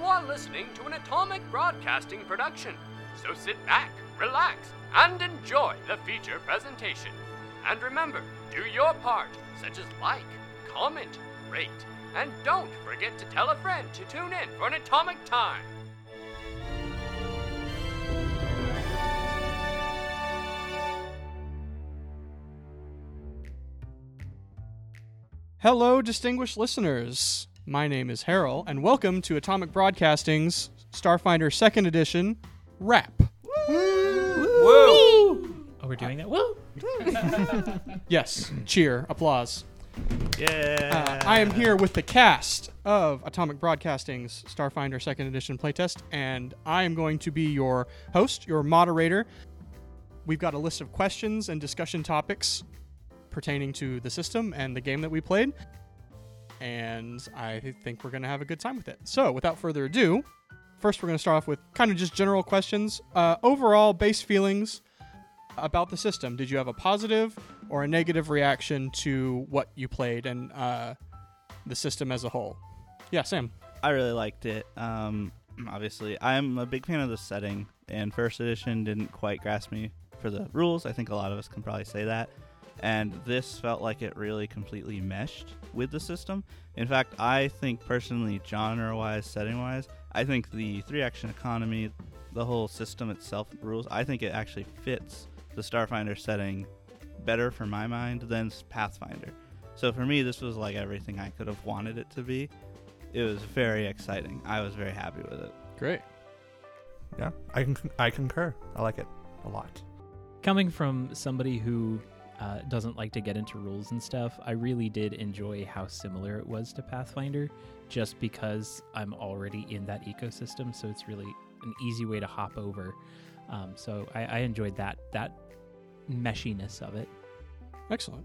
are listening to an Atomic Broadcasting production, so sit back, relax, and enjoy the feature presentation. And remember, do your part, such as like, comment, rate, and don't forget to tell a friend to tune in for an Atomic Time. Hello, distinguished listeners. My name is Harold, and welcome to Atomic Broadcasting's Starfinder 2nd Edition Wrap. Woo! Oh, we're doing that? Woo! Yes, cheer, applause. Yeah! I am here with the cast of Atomic Broadcasting's Starfinder 2nd Edition playtest, and I am going to be your host, your moderator. We've got a list of questions and discussion topics pertaining to the system and the game that we played, and I think we're going to have a good time with it. So, without further ado, first we're going to start off with kind of just general questions. Overall, base feelings about the system. Did you have a positive or a negative reaction to what you played and the system as a whole? Yeah, Sam. I really liked it. Obviously, I'm a big fan of the setting, and first edition didn't quite grasp me for the rules. I think a lot of us can probably say that. And this felt like it really completely meshed with the system. In fact, I think personally, genre-wise, setting-wise, I think the 3-action economy, the whole system itself, rules, I think it actually fits the Starfinder setting better for my mind than Pathfinder. So for me, this was like everything I could have wanted it to be. It was very exciting. I was very happy with it. Great. Yeah, I concur. I like it a lot. Coming from somebody who doesn't like to get into rules and stuff, I really did enjoy how similar it was to Pathfinder, just because I'm already in that ecosystem, so it's really an easy way to hop over. So I enjoyed that meshiness of it. Excellent.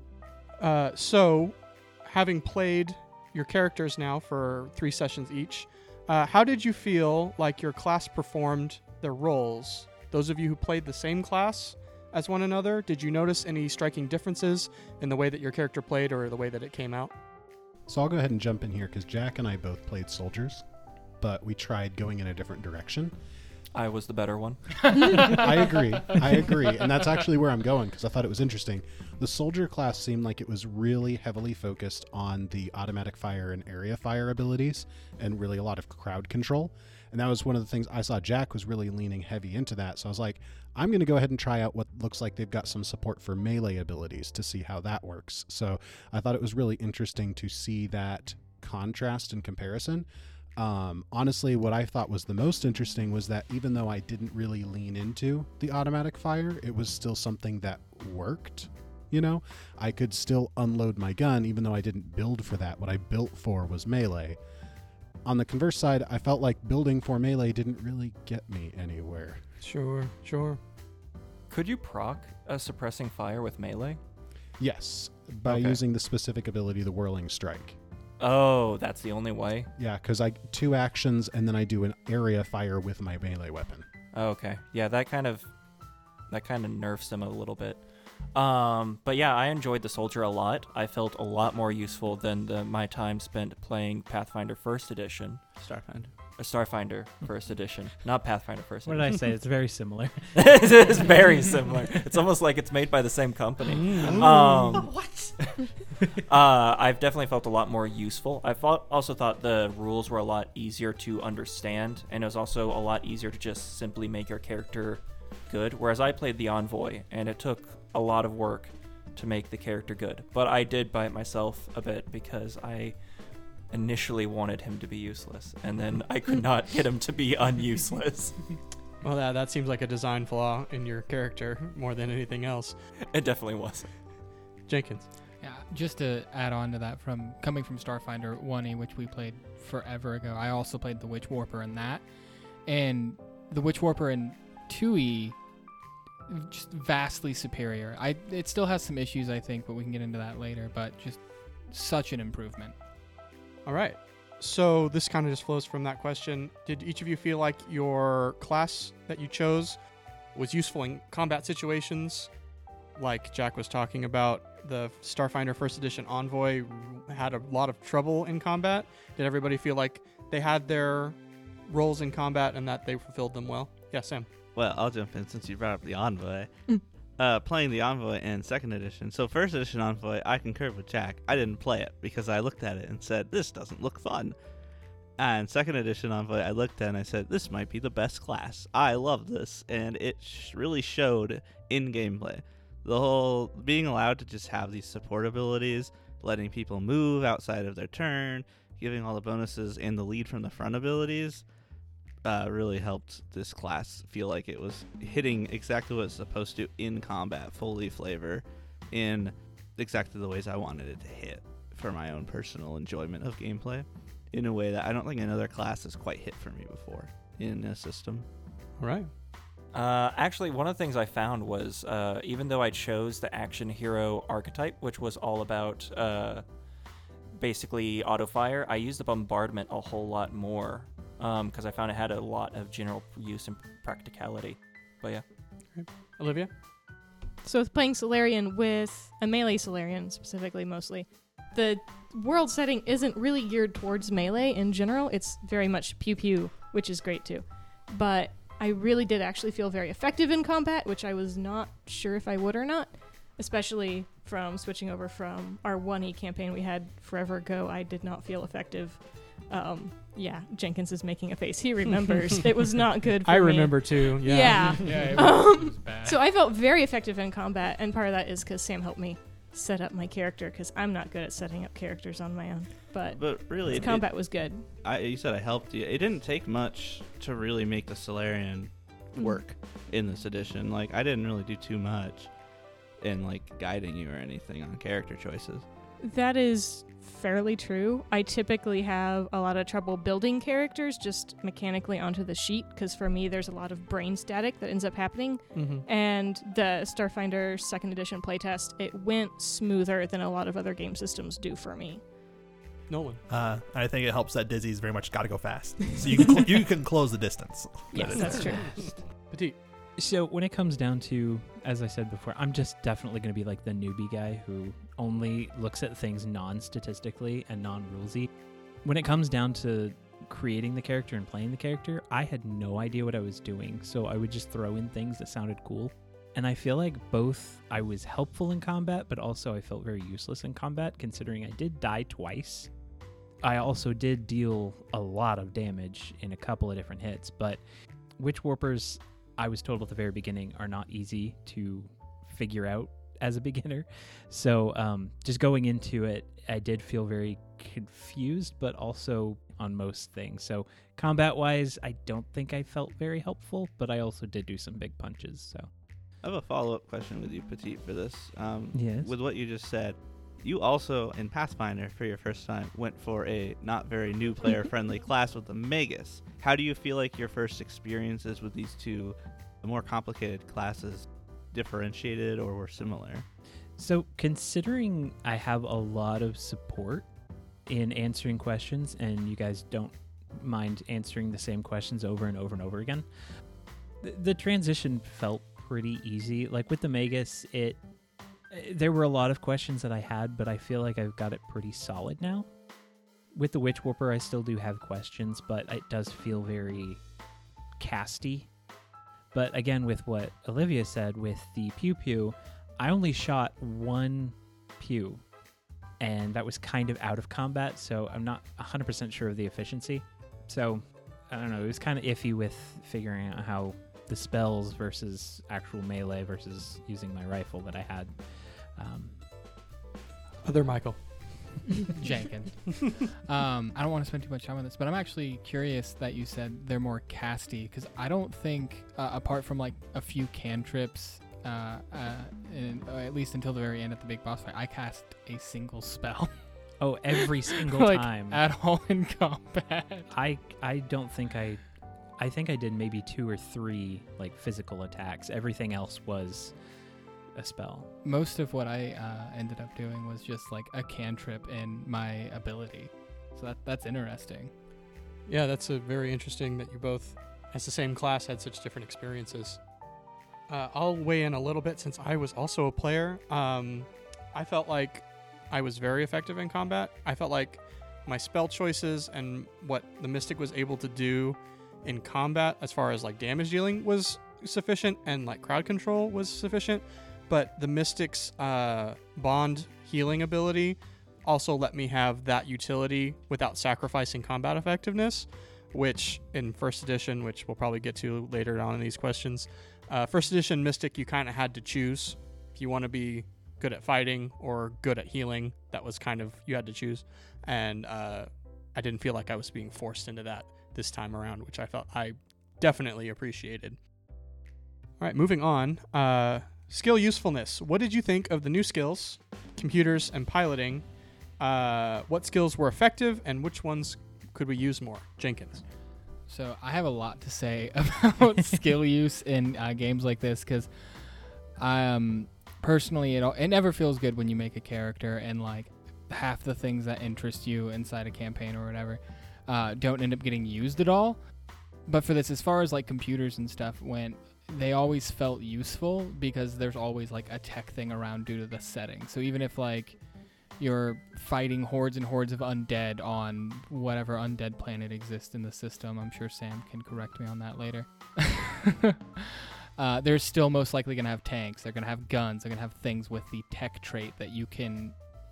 So, having played your characters now for 3 sessions each, how did you feel like your class performed their roles? Those of you who played the same class as one another, did you notice any striking differences in the way that your character played or the way that it came out? So I'll go ahead and jump in here because Jack and I both played soldiers, but we tried going in a different direction. I was the better one. I agree. And that's actually where I'm going because I thought it was interesting. The soldier class seemed like it was really heavily focused on the automatic fire and area fire abilities and really a lot of crowd control. And that was one of the things I saw Jack was really leaning heavy into that. So I was like, I'm going to go ahead and try out what looks like they've got some support for melee abilities to see how that works. So I thought it was really interesting to see that contrast and comparison. Honestly, what I thought was the most interesting was that even though I didn't really lean into the automatic fire, it was still something that worked. You know, I could still unload my gun even though I didn't build for that. What I built for was melee. On the converse side, I felt like building for melee didn't really get me anywhere. Sure. Could you proc a suppressing fire with melee? Yes, by using the specific ability, the Whirling Strike. Oh, that's the only way? Yeah, because I 2 actions and then I do an area fire with my melee weapon. Oh, okay. Yeah, that kind of nerfs him a little bit. But yeah, I enjoyed the soldier a lot. I felt a lot more useful than my time spent playing Pathfinder 1st Edition. Starfinder 1st Edition, not Pathfinder 1st Edition. What did I say? It's very similar. It is very similar. It's almost like it's made by the same company. What? I've definitely felt a lot more useful. Also thought the rules were a lot easier to understand, and it was also a lot easier to just simply make your character good. Whereas I played the Envoy, and it took a lot of work to make the character good. But I did bite myself a bit because I initially wanted him to be useless, and then I could not get him to be unuseless. Well, that seems like a design flaw in your character more than anything else. It definitely was. Jenkins. Yeah, just to add on to that, coming from Starfinder 1E, which we played forever ago, I also played the Witch Warper in that. And the Witch Warper in 2E, just vastly superior. It still has some issues, I think, but we can get into that later, but just such an improvement. All right. So this kind of just flows from that question. Did each of you feel like your class that you chose was useful in combat situations? Like Jack was talking about, the Starfinder 1st Edition Envoy had a lot of trouble in combat. Did everybody feel like they had their roles in combat and that they fulfilled them well. Yeah, Sam. Well, I'll jump in since you brought up the Envoy. Playing the Envoy in 2nd edition. So 1st edition Envoy, I concur with Jack. I didn't play it because I looked at it and said, this doesn't look fun. And 2nd edition Envoy, I looked at and I said, this might be the best class. I love this. And it really showed in gameplay. The whole being allowed to just have these support abilities, letting people move outside of their turn, giving all the bonuses and the lead from the front abilities, really helped this class feel like it was hitting exactly what it's supposed to in combat, fully flavor, in exactly the ways I wanted it to hit for my own personal enjoyment of gameplay, in a way that I don't think another class has quite hit for me before in a system. All right. Actually, one of the things I found was even though I chose the action hero archetype, which was all about basically auto fire, I used the bombardment a whole lot more because I found it had a lot of general use and practicality. But yeah. Olivia? So with playing Solarian with a melee Solarian specifically mostly, the world setting isn't really geared towards melee in general. It's very much pew-pew, which is great too. But I really did actually feel very effective in combat, which I was not sure if I would or not, especially from switching over from our 1E campaign we had forever ago. I did not feel effective. Yeah, Jenkins is making a face. He remembers. It was not good for me. I remember too. Yeah. Yeah, it was bad. So I felt very effective in combat, and part of that is because Sam helped me set up my character, because I'm not good at setting up characters on my own. But really, combat was good. You said I helped you. It didn't take much to really make the Solarian work in this edition. Like, I didn't really do too much in like guiding you or anything on character choices. That is fairly true. I typically have a lot of trouble building characters just mechanically onto the sheet, because for me there's a lot of brain static that ends up happening. And the Starfinder 2nd edition playtest, it went smoother than a lot of other game systems do for me. Nolan? I think it helps that Dizzy's very much got to go fast, so you can you can close the distance. Yes, that's true. Petit? So when it comes down to, as I said before, I'm just definitely going to be like the newbie guy who only looks at things non-statistically and non-rulesy. When it comes down to creating the character and playing the character, I had no idea what I was doing, so I would just throw in things that sounded cool. And I feel like both I was helpful in combat, but also I felt very useless in combat, considering I did die twice. I also did deal a lot of damage in a couple of different hits, but Witch Warpers, I was told at the very beginning, are not easy to figure out as a beginner. So just going into it, I did feel very confused, but also on most things. So combat-wise, I don't think I felt very helpful, but I also did do some big punches. So I have a follow-up question with you, Petit, for this. Yes. With what you just said, you also, in Pathfinder, for your first time, went for a not very new player-friendly class with the Magus. How do you feel like your first experiences with these two more complicated classes differentiated or were similar? So considering I have a lot of support in answering questions, and you guys don't mind answering the same questions over and over and over again, the transition felt pretty easy. Like with the Magus, there were a lot of questions that I had, but I feel like I've got it pretty solid now. With the Witch Warper, I still do have questions, but it does feel very casty. But again, with what Olivia said, with the Pew Pew, I only shot one pew, and that was kind of out of combat, so I'm not 100% sure of the efficiency. So, I don't know, it was kind of iffy with figuring out how the spells versus actual melee versus using my rifle that I had. Other Michael? Jenkins. I don't want to spend too much time on this, but I'm actually curious that you said they're more casty, because I don't think, apart from like a few cantrips, at least until the very end at the big boss fight, I cast a single spell. Oh, every single like, time. At all in combat. I don't think I think I did maybe 2 or 3 like physical attacks. Everything else was a spell. Most of what I ended up doing was just like a cantrip in my ability. So that's interesting. Yeah, that's a very interesting that you both, as the same class, had such different experiences. I'll weigh in a little bit since I was also a player. I felt like I was very effective in combat. I felt like my spell choices and what the Mystic was able to do in combat as far as like damage dealing was sufficient and like crowd control was sufficient, but the Mystic's bond healing ability also let me have that utility without sacrificing combat effectiveness, which in first edition, which we'll probably get to later on in these questions, first edition Mystic, you kind of had to choose if you want to be good at fighting or good at healing. That was kind of, you had to choose, and I didn't feel like I was being forced into that this time around, which I felt I definitely appreciated. All right, moving on. Skill usefulness. What did you think of the new skills, computers and piloting? What skills were effective and which ones could we use more? Jenkins. So I have a lot to say about skill use in games like this, because personally, it never feels good when you make a character and like half the things that interest you inside a campaign or whatever don't end up getting used at all. But for this, as far as like computers and stuff went, they always felt useful because there's always like a tech thing around due to the setting. So even if like you're fighting hordes and hordes of undead on whatever undead planet exists in the system, I'm sure Sam can correct me on that later. They're still most likely going to have tanks. They're going to have guns. They're going to have things with the tech trait that you can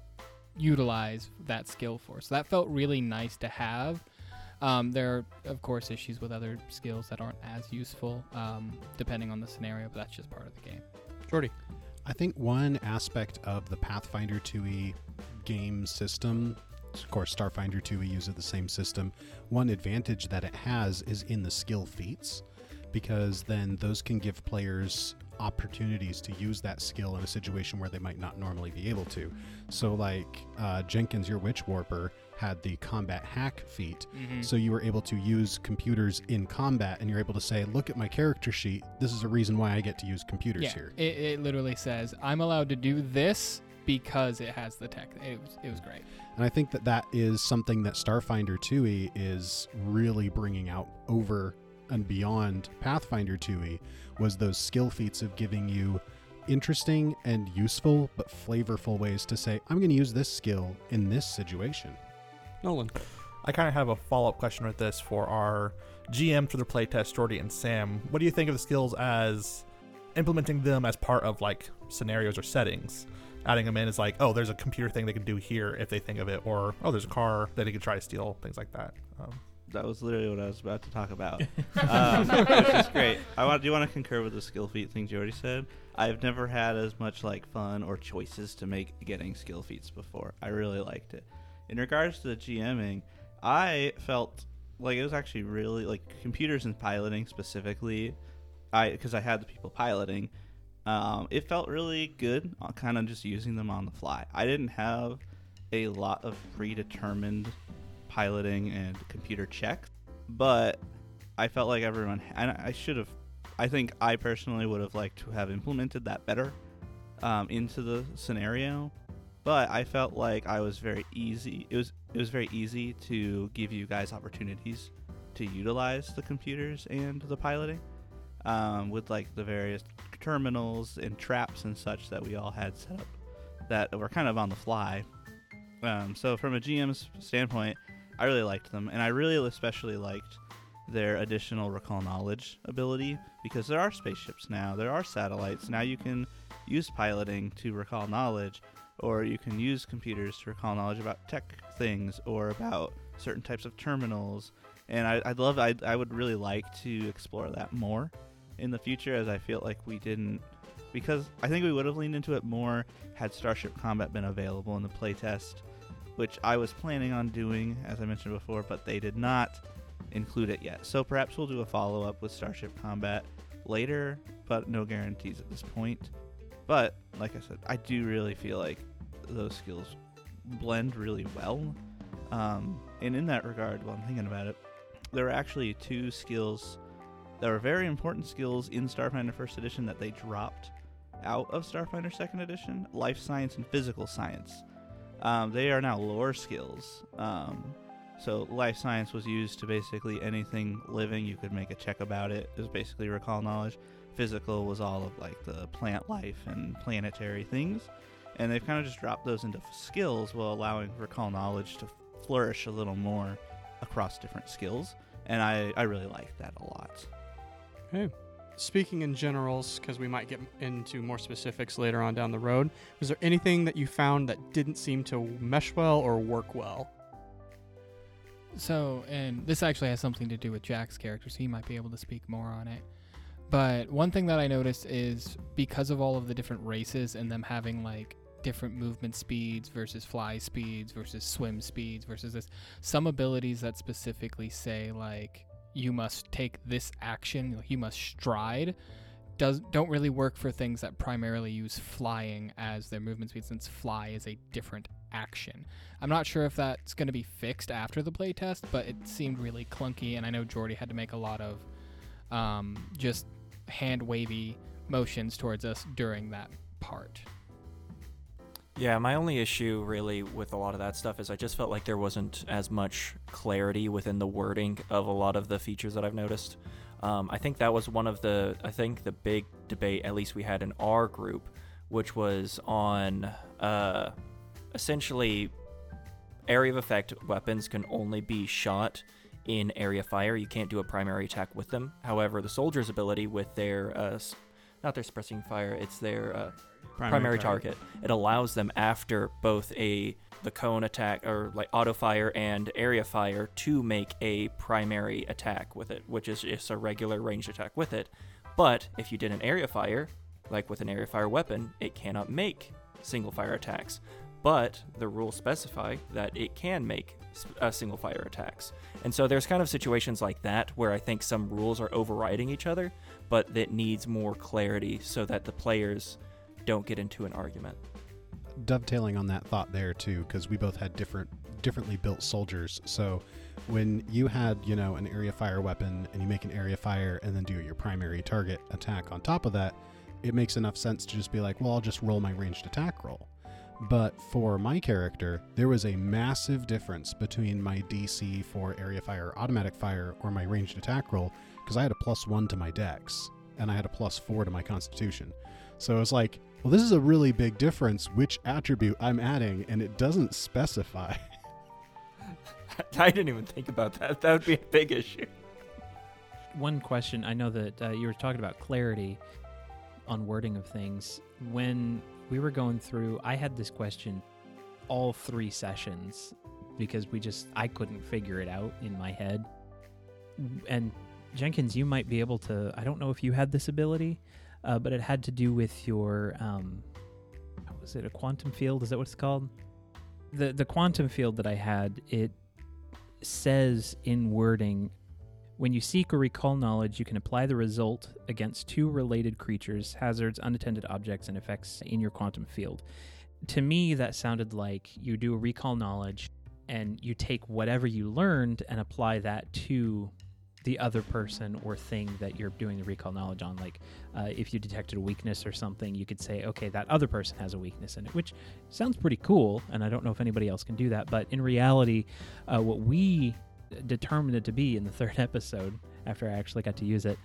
utilize that skill for. So that felt really nice to have. There are, of course, issues with other skills that aren't as useful, depending on the scenario, but that's just part of the game. Jordy. I think one aspect of the Pathfinder 2e game system, of course, Starfinder 2e uses the same system. One advantage that it has is in the skill feats, because then those can give players opportunities to use that skill in a situation where they might not normally be able to. So like Jenkins, your Witch Warper, had the combat hack feat, so you were able to use computers in combat, and you're able to say, look at my character sheet, this is a reason why I get to use computers here. It literally says, I'm allowed to do this because it has the tech. It was great. And I think that is something that Starfinder 2e is really bringing out over and beyond Pathfinder 2e, was those skill feats of giving you interesting and useful but flavorful ways to say, I'm going to use this skill in this situation. Nolan. I kind of have a follow-up question with this for our GM for the playtest, Jordy and Sam. What do you think of the skills as implementing them as part of like scenarios or settings? Adding them in is like, oh, there's a computer thing they can do here if they think of it, or oh, there's a car that they could try to steal, things like that. That was literally what I was about to talk about, which is great. Do you want to concur with the skill feat things you already said? I've never had as much like fun or choices to make getting skill feats before. I really liked it. In regards to the GMing, I felt like it was actually really like computers and piloting specifically. Because I had the people piloting, it felt really good. Kind of just using them on the fly. I didn't have a lot of predetermined piloting and computer checks, but I felt like everyone, and I think I personally would have liked to have implemented that better into the scenario, but I felt like I was very easy. It was very easy to give you guys opportunities to utilize the computers and the piloting with like the various terminals and traps and such that we all had set up that were kind of on the fly. So from a GM's standpoint, I really liked them, and I really especially liked their additional recall knowledge ability, because there are spaceships now, there are satellites. Now you can use piloting to recall knowledge, or you can use computers to recall knowledge about tech things or about certain types of terminals. And I would really like to explore that more in the future, as I feel like we didn't, because I think we would have leaned into it more had Starship Combat been available in the playtest, which I was planning on doing, as I mentioned before, but they did not include it yet. So perhaps we'll do a follow-up with Starship Combat later, but no guarantees at this point. But, like I said, I do really feel like those skills blend really well. And in that regard, while I'm thinking about it, there were actually two skills that were very important skills in Starfinder First Edition that they dropped out of Starfinder Second Edition: life science and physical science. They are now lore skills. So life science was used to basically anything living. You could make a check about it. It was basically recall knowledge. Physical was all of like the plant life and planetary things. And they've kind of just dropped those into skills while allowing recall knowledge to flourish a little more across different skills. and I really like that a lot. Okay. Speaking in generals, because we might get into more specifics later on down the road, was there anything that you found that didn't seem to mesh well or work well? So, and this actually has something to do with Jack's character, so he might be able to speak more on it. But one thing that I noticed is because of all of the different races and them having like different movement speeds versus fly speeds versus swim speeds versus this, some abilities that specifically say like you must take this action, you must stride, don't really work for things that primarily use flying as their movement speed, since fly is a different action. I'm not sure if that's going to be fixed after the playtest, but it seemed really clunky, and I know Jordy had to make a lot of just hand wavy motions towards us during that part. Yeah, my only issue really with a lot of that stuff is I just felt like there wasn't as much clarity within the wording of a lot of the features that I've noticed. I think that was one of the big debate, at least we had in our group, which was on essentially area of effect weapons can only be shot in area fire. You can't do a primary attack with them. However, the soldier's ability with their, not their suppressing fire, it's their primary target. It allows them after both the cone attack or like auto fire and area fire to make a primary attack with it, which is just a regular ranged attack with it. But if you did an area fire, like with an area fire weapon, it cannot make single fire attacks. But the rules specify that it can make single fire attacks. And so there's kind of situations like that where I think some rules are overriding each other, but that needs more clarity so that the players don't get into an argument. Dovetailing on that thought there too, because we both had differently built soldiers. So when you had, an area fire weapon and you make an area fire and then do your primary target attack on top of that, it makes enough sense to just be like, well, I'll just roll my ranged attack roll. But for my character, there was a massive difference between my DC for area fire, automatic fire, or my ranged attack roll, because I had a +1 to my dex and I had a +4 to my constitution. So it's like, well, this is a really big difference which attribute I'm adding, and it doesn't specify. I didn't even think about that. That would be a big issue. One question, I know that you were talking about clarity on wording of things. When we were going through, I had this question all 3 sessions because I couldn't figure it out in my head. And Jenkins, you might be able to, I don't know if you had this ability, but it had to do with your, was it a quantum field? Is that what it's called? The quantum field that I had, it says in wording, when you seek or recall knowledge, you can apply the result against 2 related creatures, hazards, unattended objects, and effects in your quantum field. To me, that sounded like you do a recall knowledge, and you take whatever you learned and apply that to the other person or thing that you're doing the recall knowledge on. Like if you detected a weakness or something, you could say, okay, that other person has a weakness in it, which sounds pretty cool, and I don't know if anybody else can do that. But in reality, what we determined it to be in the 3rd episode, after I actually got to use it,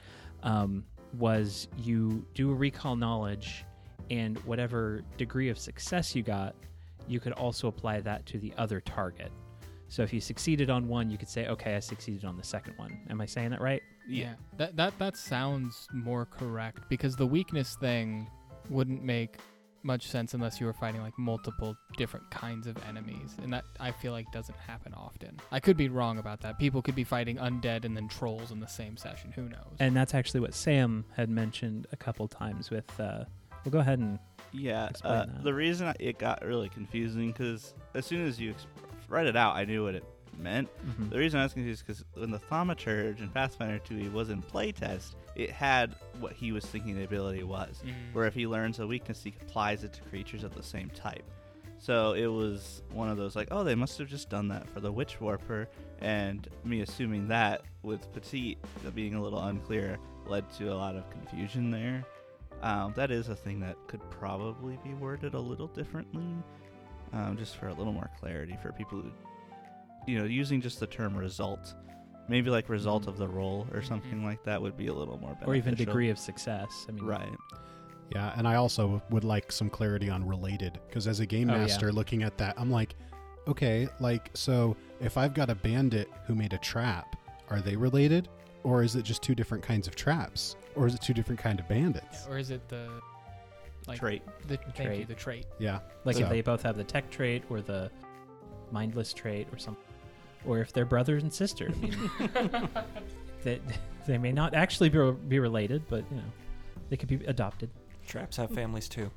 was you do a recall knowledge, and whatever degree of success you got, you could also apply that to the other target. So if you succeeded on one, you could say, okay, I succeeded on the second one. Am I saying that right? Yeah. That sounds more correct, because the weakness thing wouldn't make much sense unless you were fighting like multiple different kinds of enemies, and that I feel like doesn't happen often. I could be wrong about that. People could be fighting undead and then trolls in the same session. Who knows? And that's actually what Sam had mentioned a couple times with, we'll go ahead and explain that. The reason it got really confusing, because as soon as you read it out, I knew what it meant. Mm-hmm. The reason I was confused is because when the Thaumaturge in Pathfinder 2e was in playtest, it had what he was thinking the ability was, where if he learns a weakness, he applies it to creatures of the same type. So it was one of those like, oh, they must have just done that for the Witch Warper, and me assuming that with Petite being a little unclear led to a lot of confusion there. That is a thing that could probably be worded a little differently, just for a little more clarity for people who, using just the term result. Maybe like result of the roll or something like that would be a little more beneficial. Or even degree of success. I mean, right. Yeah, and I also would like some clarity on related, because as a game master looking at that, I'm like, okay, so if I've got a bandit who made a trap, Are they related? Or is it just two different kinds of traps? Or is it two different kind of bandits? Or is it the Trait. the trait? Yeah. Like So- if they both have the tech trait or the mindless trait or something. Or if they're brothers and sisters. I mean, they may not actually be related, but, you know, they could be adopted. Traps have families too.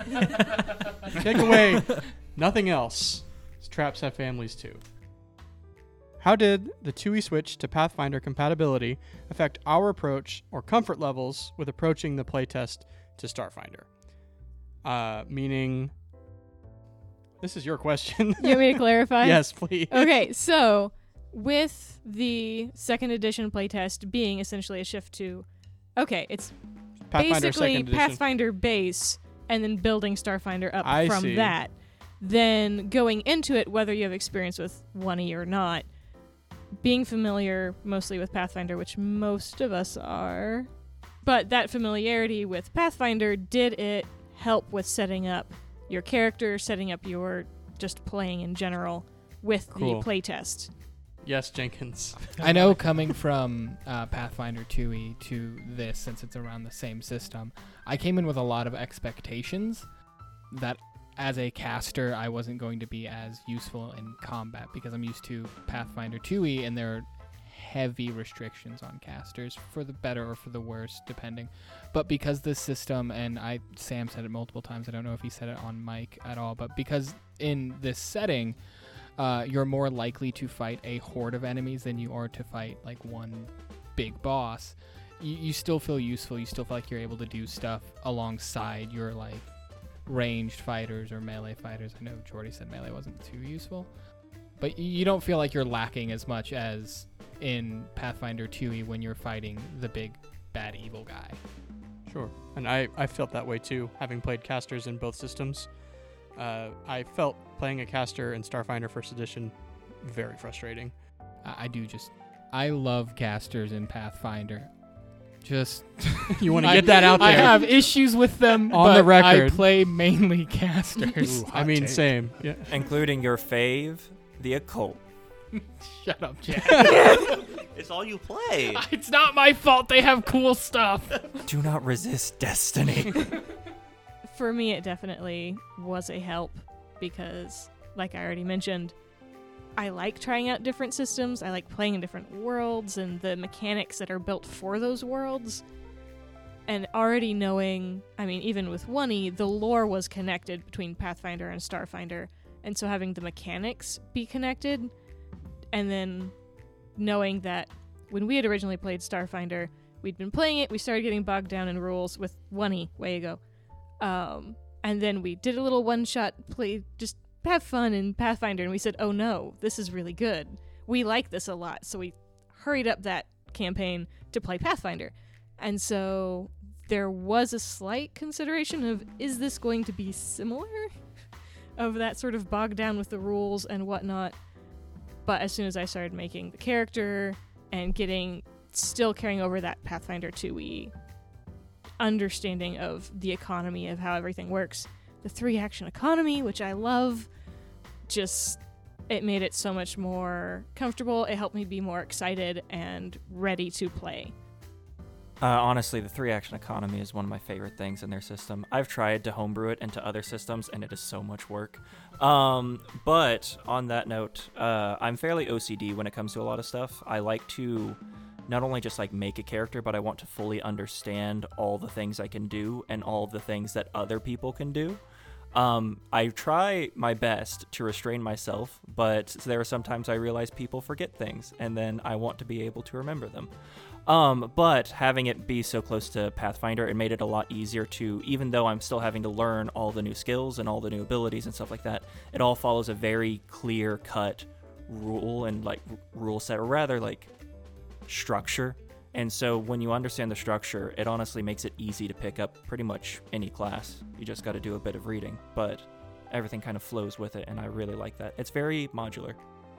Take away nothing else. Traps have families too. How did the 2e switch to Pathfinder compatibility affect our approach or comfort levels with approaching the playtest to Starfinder? Meaning, this is your question. You want me to clarify? Yes, please. Okay, so with the second edition playtest being essentially a shift to, it's Pathfinder basically second edition. Pathfinder base and then building Starfinder up I from see. that. Then going into it, whether you have experience with 1E or not, being familiar mostly with Pathfinder, which most of us are, but that familiarity with Pathfinder, did it help with setting up your character, setting up your just playing in general with Cool. the playtest? Yes, Jenkins. I know coming from Pathfinder 2e to this, since it's around the same system, I came in with a lot of expectations that as a caster, I wasn't going to be as useful in combat because I'm used to Pathfinder 2e and there are heavy restrictions on casters for the better or for the worse, depending. But because this system, and Sam said it multiple times, I don't know if he said it on mic at all, but because in this setting, you're more likely to fight a horde of enemies than you are to fight like one big boss. You still feel useful. You still feel like you're able to do stuff alongside your like ranged fighters or melee fighters. I know Jordy said melee wasn't too useful, but you don't feel like you're lacking as much as in Pathfinder 2e when you're fighting the big bad evil guy. Sure. And I felt that way too, having played casters in both systems. I felt playing a caster in Starfinder First Edition very frustrating. I love casters in Pathfinder. Just You want to get that out there? I have issues with them On but the record. I play mainly casters. Ooh, I hot mean, take. same. Yeah. Including your fave, the occult. Shut up, Jack. It's all you play. It's not my fault they have cool stuff. Do not resist destiny. For me, it definitely was a help because, like I already mentioned, I like trying out different systems. I like playing in different worlds and the mechanics that are built for those worlds. And already knowing, I mean, even with 1E, the lore was connected between Pathfinder and Starfinder. And so having the mechanics be connected, and then knowing that when we had originally played Starfinder, we'd been playing it, we started getting bogged down in rules with 1E way ago. And then we did a little one-shot play, just have fun in Pathfinder, and we said, oh no, this is really good. We like this a lot. So we hurried up that campaign to play Pathfinder. And so there was a slight consideration of, is this going to be similar? Of that sort of bogged down with the rules and whatnot. But as soon as I started making the character and still carrying over that Pathfinder 2e understanding of the economy of how everything works, the 3-action economy, which I love, it made it so much more comfortable. It helped me be more excited and ready to play. Honestly, the 3-action economy is one of my favorite things in their system. I've tried to homebrew it into other systems, and it is so much work. But on that note, I'm fairly OCD when it comes to a lot of stuff. I like to not only just like make a character, but I want to fully understand all the things I can do and all of the things that other people can do. I try my best to restrain myself, but there are sometimes I realize people forget things, and then I want to be able to remember them. But having it be so close to Pathfinder, it made it a lot easier to, even though I'm still having to learn all the new skills and all the new abilities and stuff like that, it all follows a very clear-cut rule and like rule set, or rather like structure. And so when you understand the structure, it honestly makes it easy to pick up pretty much any class. You just got to do a bit of reading, but everything kind of flows with it, and I really like that. It's very modular.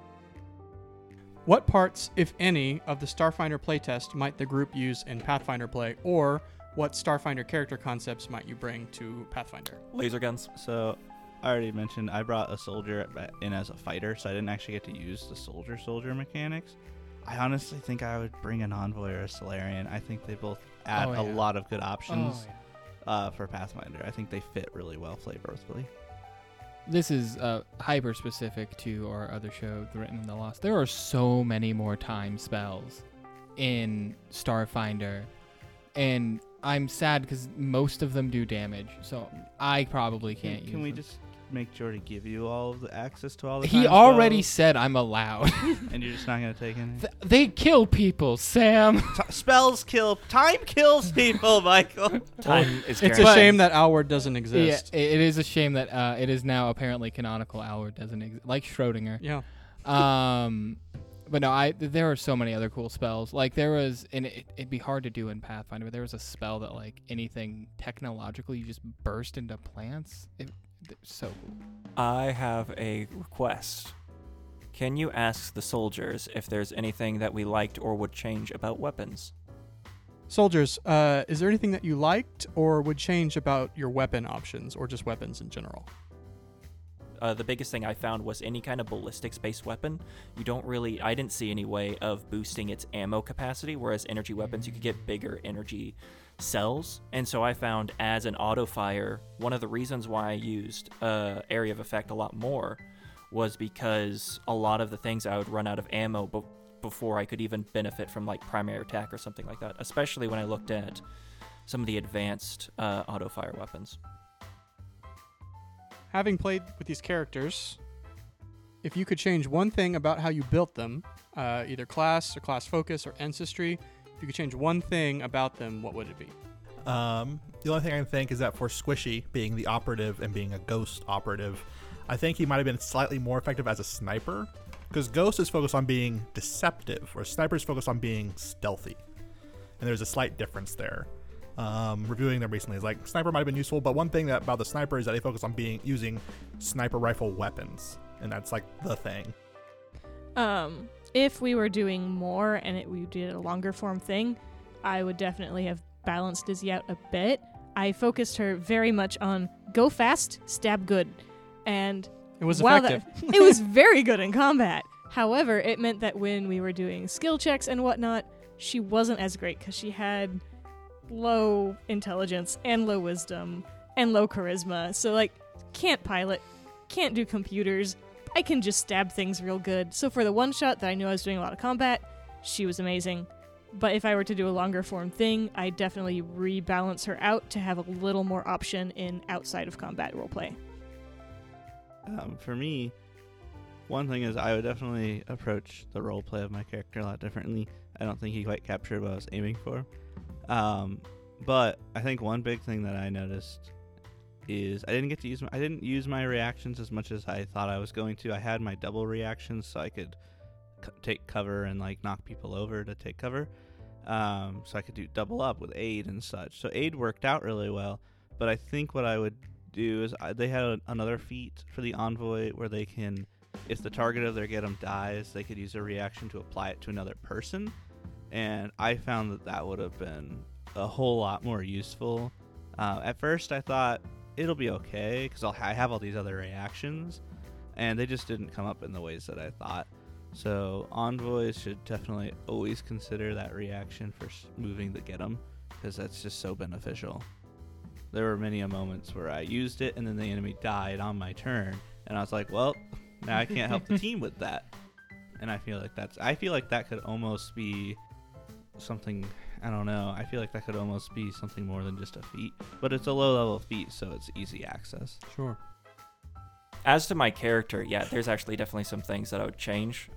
What parts, if any, of the Starfinder playtest might the group use in Pathfinder play, or what Starfinder character concepts might you bring to Pathfinder? Laser guns. So I already mentioned I brought a soldier in as a fighter, so I didn't actually get to use the soldier mechanics. I honestly think I would bring an Envoy or a Solarian. I think they both add Oh, a yeah. lot of good options Oh, for Pathfinder. I think they fit really well flavorfully. This is hyper specific to our other show, The Written and the Lost. There are so many more time spells in Starfinder, and I'm sad because most of them do damage, so I probably can't use Can we them. just make Jordy give you all of the access to all the He time already spells, said I'm allowed. and you're just not going to take any? They kill people, Sam. Spells kill. Time kills people, Michael. Time is It's a guaranteed. shame that Alward doesn't exist. Yeah, it is a shame that it is now apparently canonical. Alward doesn't exist, like Schrodinger. Yeah. But no, there are so many other cool spells. Like there was, and it'd be hard to do in Pathfinder, but there was a spell that like anything technological, you just burst into plants. They're so cool. I have a request. Can you ask the soldiers if there's anything that we liked or would change about weapons? Soldiers, is there anything that you liked or would change about your weapon options or just weapons in general? The biggest thing I found was any kind of ballistics-based weapon. I didn't see any way of boosting its ammo capacity, whereas energy weapons, you could get bigger energy cells. And so I found as an auto-fire, one of the reasons why I used Area of Effect a lot more was because a lot of the things I would run out of ammo before I could even benefit from like primary attack or something like that, especially when I looked at some of the advanced auto-fire weapons. Having played with these characters, if you could change one thing about how you built them, either class or class focus or ancestry, if you could change one thing about them, what would it be? The only thing I can think is that for Squishy being the operative and being a ghost operative, I think he might have been slightly more effective as a sniper, because Ghost is focused on being deceptive, where Sniper is focused on being stealthy. And there's a slight difference there. Reviewing them recently is like Sniper might have been useful, but one thing about the Sniper is that they focus on using sniper rifle weapons, and that's like the thing. If we were doing more and we did a longer form thing, I would definitely have balanced Dizzy out a bit. I focused her very much on go fast, stab good, and It was while effective. it was very good in combat. However, it meant that when we were doing skill checks and whatnot, she wasn't as great because she had low intelligence and low wisdom and low charisma. So like, can't pilot, can't do computers. I can just stab things real good. So for the one shot that I knew I was doing a lot of combat, she was amazing. But if I were to do a longer form thing, I'd definitely rebalance her out to have a little more option in outside of combat roleplay. For me, one thing is I would definitely approach the role play of my character a lot differently. I don't think he quite captured what I was aiming for. But I think one big thing that I noticed is I didn't use my reactions as much as I thought I was going to. I had my double reactions so I could take cover and like knock people over to take cover. So I could do double up with aid and such. So aid worked out really well. But I think what I would do is they had another feat for the Envoy where they can, if the target of their get 'em dies, they could use a reaction to apply it to another person. And I found that would have been a whole lot more useful. At first I thought it'll be okay because I have all these other reactions, and they just didn't come up in the ways that I thought. So envoys should definitely always consider that reaction for moving the get 'em, because that's just so beneficial. There were many moments where I used it and then the enemy died on my turn, and I was like, well, now I can't help the team with that. And I feel like that could almost be something, I don't know, I feel like that could almost be something more than just a feat, but it's a low level feat, so it's easy access. Sure. As to my character, yeah, there's actually definitely some things that I would change.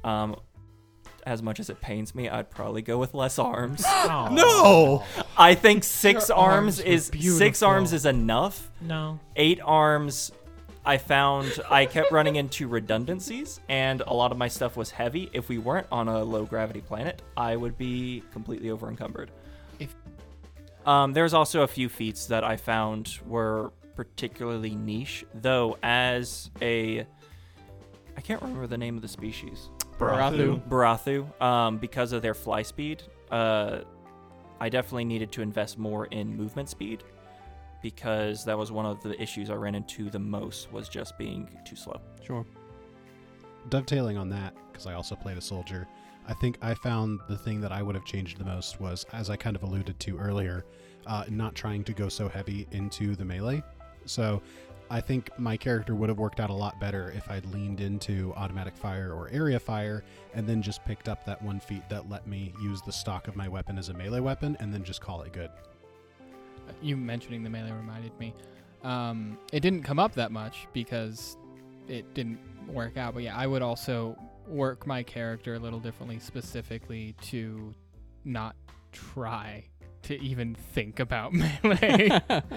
As much as it pains me, I'd probably go with less arms. No! I think six Your arms arms were is beautiful. enough. No. 8 arms, I found I kept running into redundancies, and a lot of my stuff was heavy. If we weren't on a low gravity planet, I would be completely over encumbered. There's also a few feats that I found were particularly niche, though as I can't remember the name of the species. Barathu. Because of their fly speed, I definitely needed to invest more in movement speed, because that was one of the issues I ran into the most, was just being too slow. Sure. Dovetailing on that, because I also played a soldier, I think I found the thing that I would have changed the most was, as I kind of alluded to earlier, not trying to go so heavy into the melee. So I think my character would have worked out a lot better if I'd leaned into automatic fire or area fire and then just picked up that one feat that let me use the stock of my weapon as a melee weapon and then just call it good. You mentioning the melee reminded me. It didn't come up that much because it didn't work out. But yeah, I would also work my character a little differently, specifically to not try to even think about melee.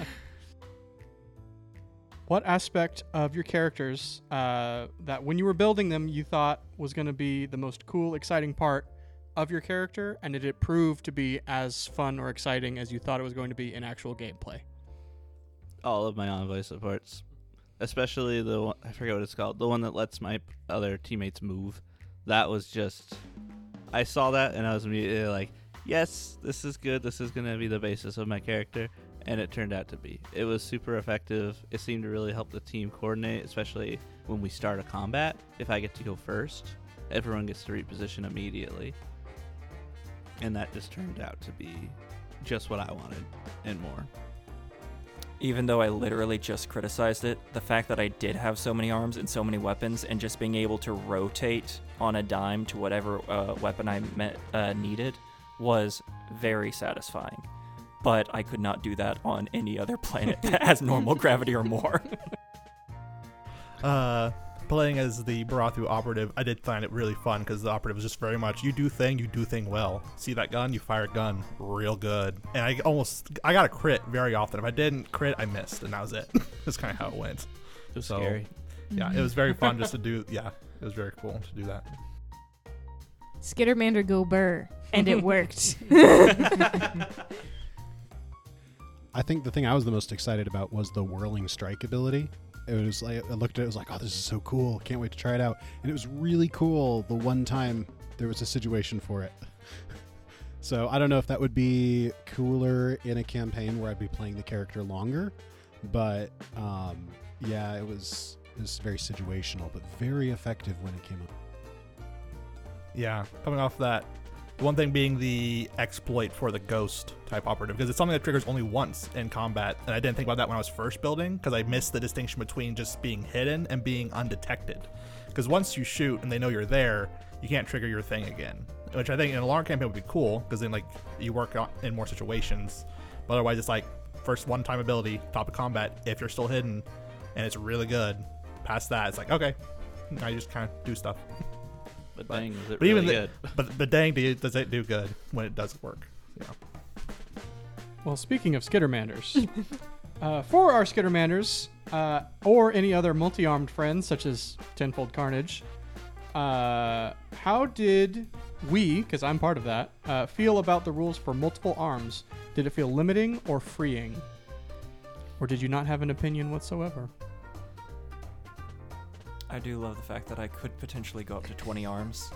What aspect of your characters that when you were building them you thought was going to be the most cool, exciting part of your character, and did it prove to be as fun or exciting as you thought it was going to be in actual gameplay? All of my envoy supports, especially the one, I forget what it's called, the one that lets my other teammates move. That was just, I saw that and I was immediately like, yes, this is good. This is going to be the basis of my character. And it turned out to be. It was super effective. It seemed to really help the team coordinate, especially when we start a combat. If I get to go first, everyone gets to reposition immediately. And that just turned out to be just what I wanted and more. Even though I literally just criticized it, the fact that I did have so many arms and so many weapons and just being able to rotate on a dime to whatever weapon I needed was very satisfying. But I could not do that on any other planet that has normal gravity or more. Playing as the Barathu operative, I did find it really fun because the operative was just very much, you do thing well. See that gun? You fire a gun real good. And I got a crit very often. If I didn't crit, I missed, and that was it. That's kind of how it went. It was scary. Yeah, it was very fun just to do, it was very cool to do that. Skittermander go burr, and it worked. I think the thing I was the most excited about was the whirling strike ability. It was like, I looked at it, it was like, oh, this is so cool. Can't wait to try it out. And it was really cool the one time there was a situation for it. So I don't know if that would be cooler in a campaign where I'd be playing the character longer. But yeah, it was very situational, but very effective when it came up. Yeah, coming off that, the one thing being the exploit for the ghost type operative, because it's something that triggers only once in combat, and I didn't think about that when I was first building, because I missed the distinction between just being hidden and being undetected. Because once you shoot and they know you're there, you can't trigger your thing again, which I think in a long campaign would be cool, because then like you work in more situations. But otherwise, it's like first one-time ability, top of combat, if you're still hidden, and it's really good. Past that, it's like, okay, now you just kind of do stuff. But dang, is it but really even good? But dang, does it do good when it does work? Yeah. Well, speaking of Skittermanders, for our Skittermanders, or any other multi-armed friends such as Tenfold Carnage, how did we, because I'm part of that, feel about the rules for multiple arms? Did it feel limiting or freeing? Or did you not have an opinion whatsoever? I do love the fact that I could potentially go up to 20 arms.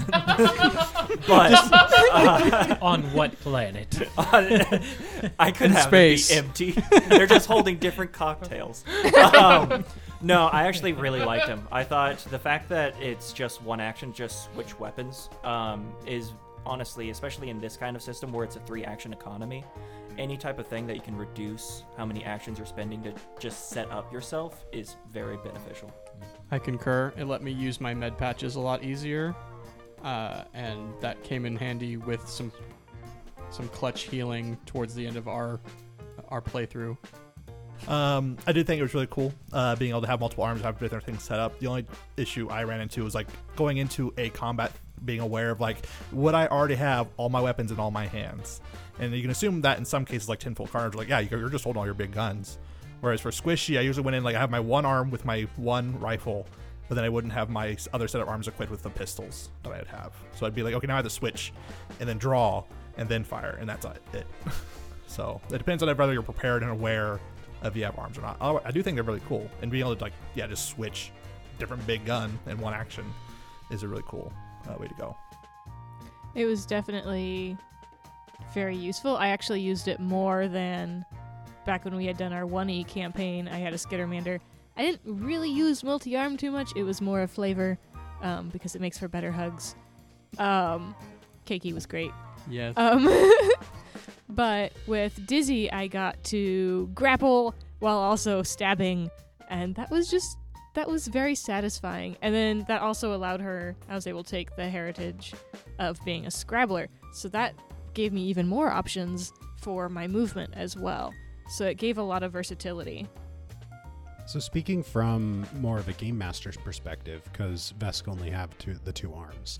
But On what planet? I could In have space. it be empty. They're just holding different cocktails. No, I actually really liked him. I thought the fact that it's just one action, just switch weapons, is honestly, especially in this kind of system where it's a 3-action economy, any type of thing that you can reduce how many actions you're spending to just set up yourself is very beneficial. I concur. It let me use my med patches a lot easier, and that came in handy with some clutch healing towards the end of our playthrough. I did think it was really cool being able to have multiple arms, have different things set up. The only issue I ran into was like going into a combat, being aware of like, would I already have all my weapons in all my hands? And you can assume that in some cases, like Tenfold Carnage, like, yeah, you're just holding all your big guns. Whereas for Squishy, I usually went in like I have my one arm with my one rifle, but then I wouldn't have my other set of arms equipped with the pistols that I would have. So I'd be like, okay, now I have to switch and then draw and then fire, and that's it. So it depends on whether you're prepared and aware of if you have arms or not. I do think they're really cool, and being able to like, yeah, just switch different big gun in one action is a really cool way to go. It was definitely very useful. I actually used it more than back when we had done our 1E campaign. I had a Skittermander. I didn't really use multi-arm too much. It was more a flavor because it makes for better hugs. Keiki was great. Yes. But with Dizzy, I got to grapple while also stabbing, and that was very satisfying. And then that also allowed her, I was able to take the heritage of being a Scrabbler, so that gave me even more options for my movement as well. So it gave a lot of versatility. So speaking from more of a game master's perspective, because Vesk only have the two arms,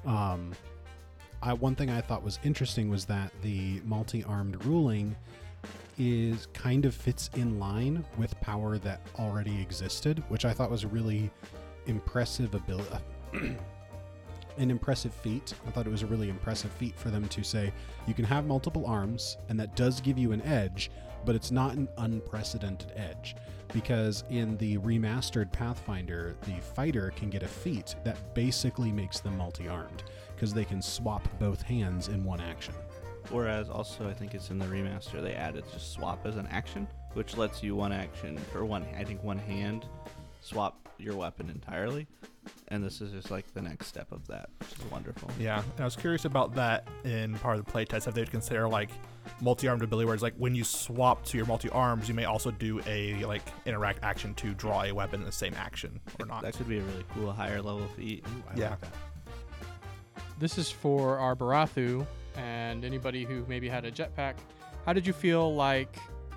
one thing I thought was interesting was that the multi-armed ruling is kind of fits in line with power that already existed, which I thought was a really impressive ability. An impressive feat. I thought it was a really impressive feat for them to say you can have multiple arms, and that does give you an edge, but it's not an unprecedented edge. Because in the remastered Pathfinder, the fighter can get a feat that basically makes them multi-armed, because they can swap both hands in one action. Whereas also, I think it's in the remaster, they added just swap as an action, which lets you one action, or one hand, swap your weapon entirely. And this is just like the next step of that, which is wonderful. Yeah, and I was curious about that in part of the playtest, if they would consider like multi-armed ability, where it's like when you swap to your multi-arms, you may also do a like interact action to draw a weapon in the same action, or not. That could be a really cool higher level feat. Ooh, I Yeah. like that. This is for our Barathu and anybody who maybe had a jetpack. How did you feel like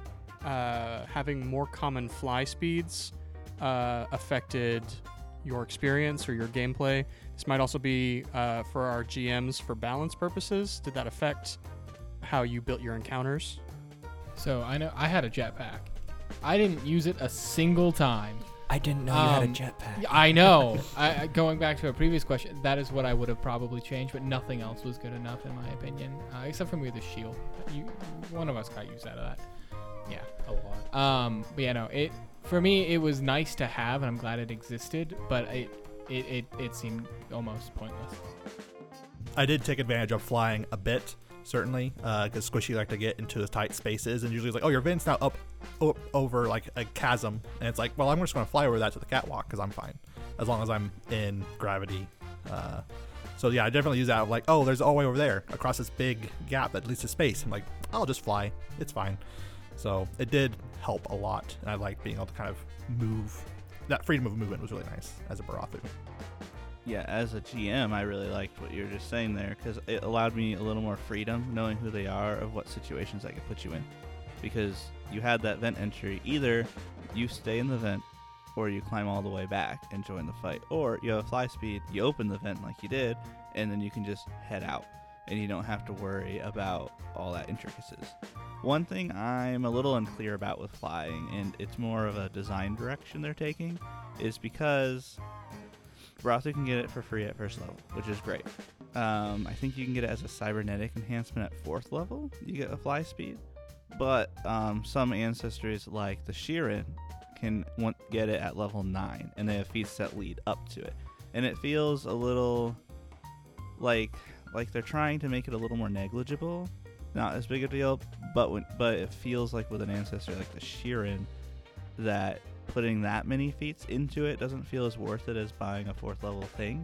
having more common fly speeds affected your experience or your gameplay? This might also be for our GMs for balance purposes. Did that affect how you built your encounters? So I know I had a jetpack. I didn't use it a single time. I didn't know you had a jetpack. I know. Going back to a previous question, that is what I would have probably changed, but nothing else was good enough in my opinion, except for maybe the shield. One of us got used out of that. Yeah, A lot. but yeah, no. For me, it was nice to have, and I'm glad it existed, but it seemed almost pointless. I did take advantage of flying a bit, certainly, because Squishy like to get into the tight spaces, and usually it's like, oh, your vent's now up over like a chasm, and it's like, well, I'm just going to fly over that to the catwalk because I'm fine, as long as I'm in gravity. So yeah, I definitely use that of like, oh, there's all the way over there across this big gap that leads to space. I'm like, I'll just fly, it's fine. So it did help a lot, and I liked being able to kind of move. That freedom of movement was really nice as a Barathu. Yeah, as a GM, I really liked what you were just saying there, because it allowed me a little more freedom knowing who they are, of what situations I could put you in. Because you had that vent entry, either you stay in the vent, or you climb all the way back and join the fight. Or you have a fly speed, you open the vent like you did, and then you can just head out, and you don't have to worry about all that intricacies. One thing I'm a little unclear about with flying, and it's more of a design direction they're taking, is because Barathu can get it for free at first level, which is great. I think you can get it as a cybernetic enhancement at 4th level. You get a fly speed. But some ancestors, like the Sheeran, can get it at level 9, and they have feats that lead up to it. And it feels a little like they're trying to make it a little more negligible. Not as big a deal, but it feels like with an ancestor like the Sheeran, that putting that many feats into it doesn't feel as worth it as buying a 4th level thing.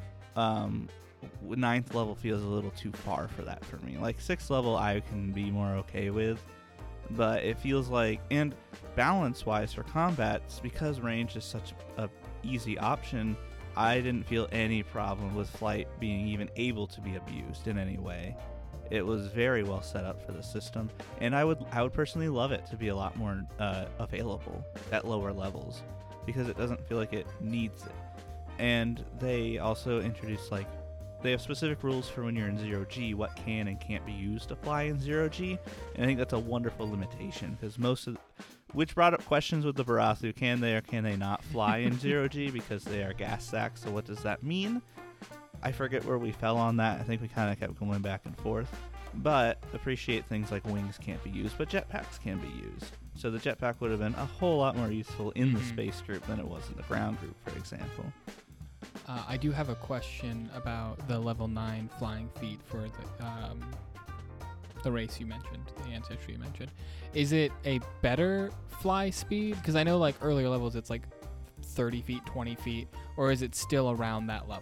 9th level feels a little too far for that for me. Like 6th level I can be more okay with, but it feels like, and balance wise for combats, because range is such a easy option, I didn't feel any problem with flight being even able to be abused in any way. It was very well set up for the system, and I would personally love it to be a lot more available at lower levels, because it doesn't feel like it needs it. And they also introduced, like, they have specific rules for when you're in 0G, what can and can't be used to fly in 0G, and I think that's a wonderful limitation, because which brought up questions with the Barathu, can they or can they not fly in 0G, because they are gas sacks, so what does that mean? I forget where we fell on that. I think we kind of kept going back and forth. But appreciate things like wings can't be used, but jetpacks can be used. So the jetpack would have been a whole lot more useful in the space group than it was in the ground group, for example. I do have a question about the level 9 flying feat for the race you mentioned, the ancestry you mentioned. Is it a better fly speed? Because I know like earlier levels it's like 30 feet, 20 feet, or is it still around that level?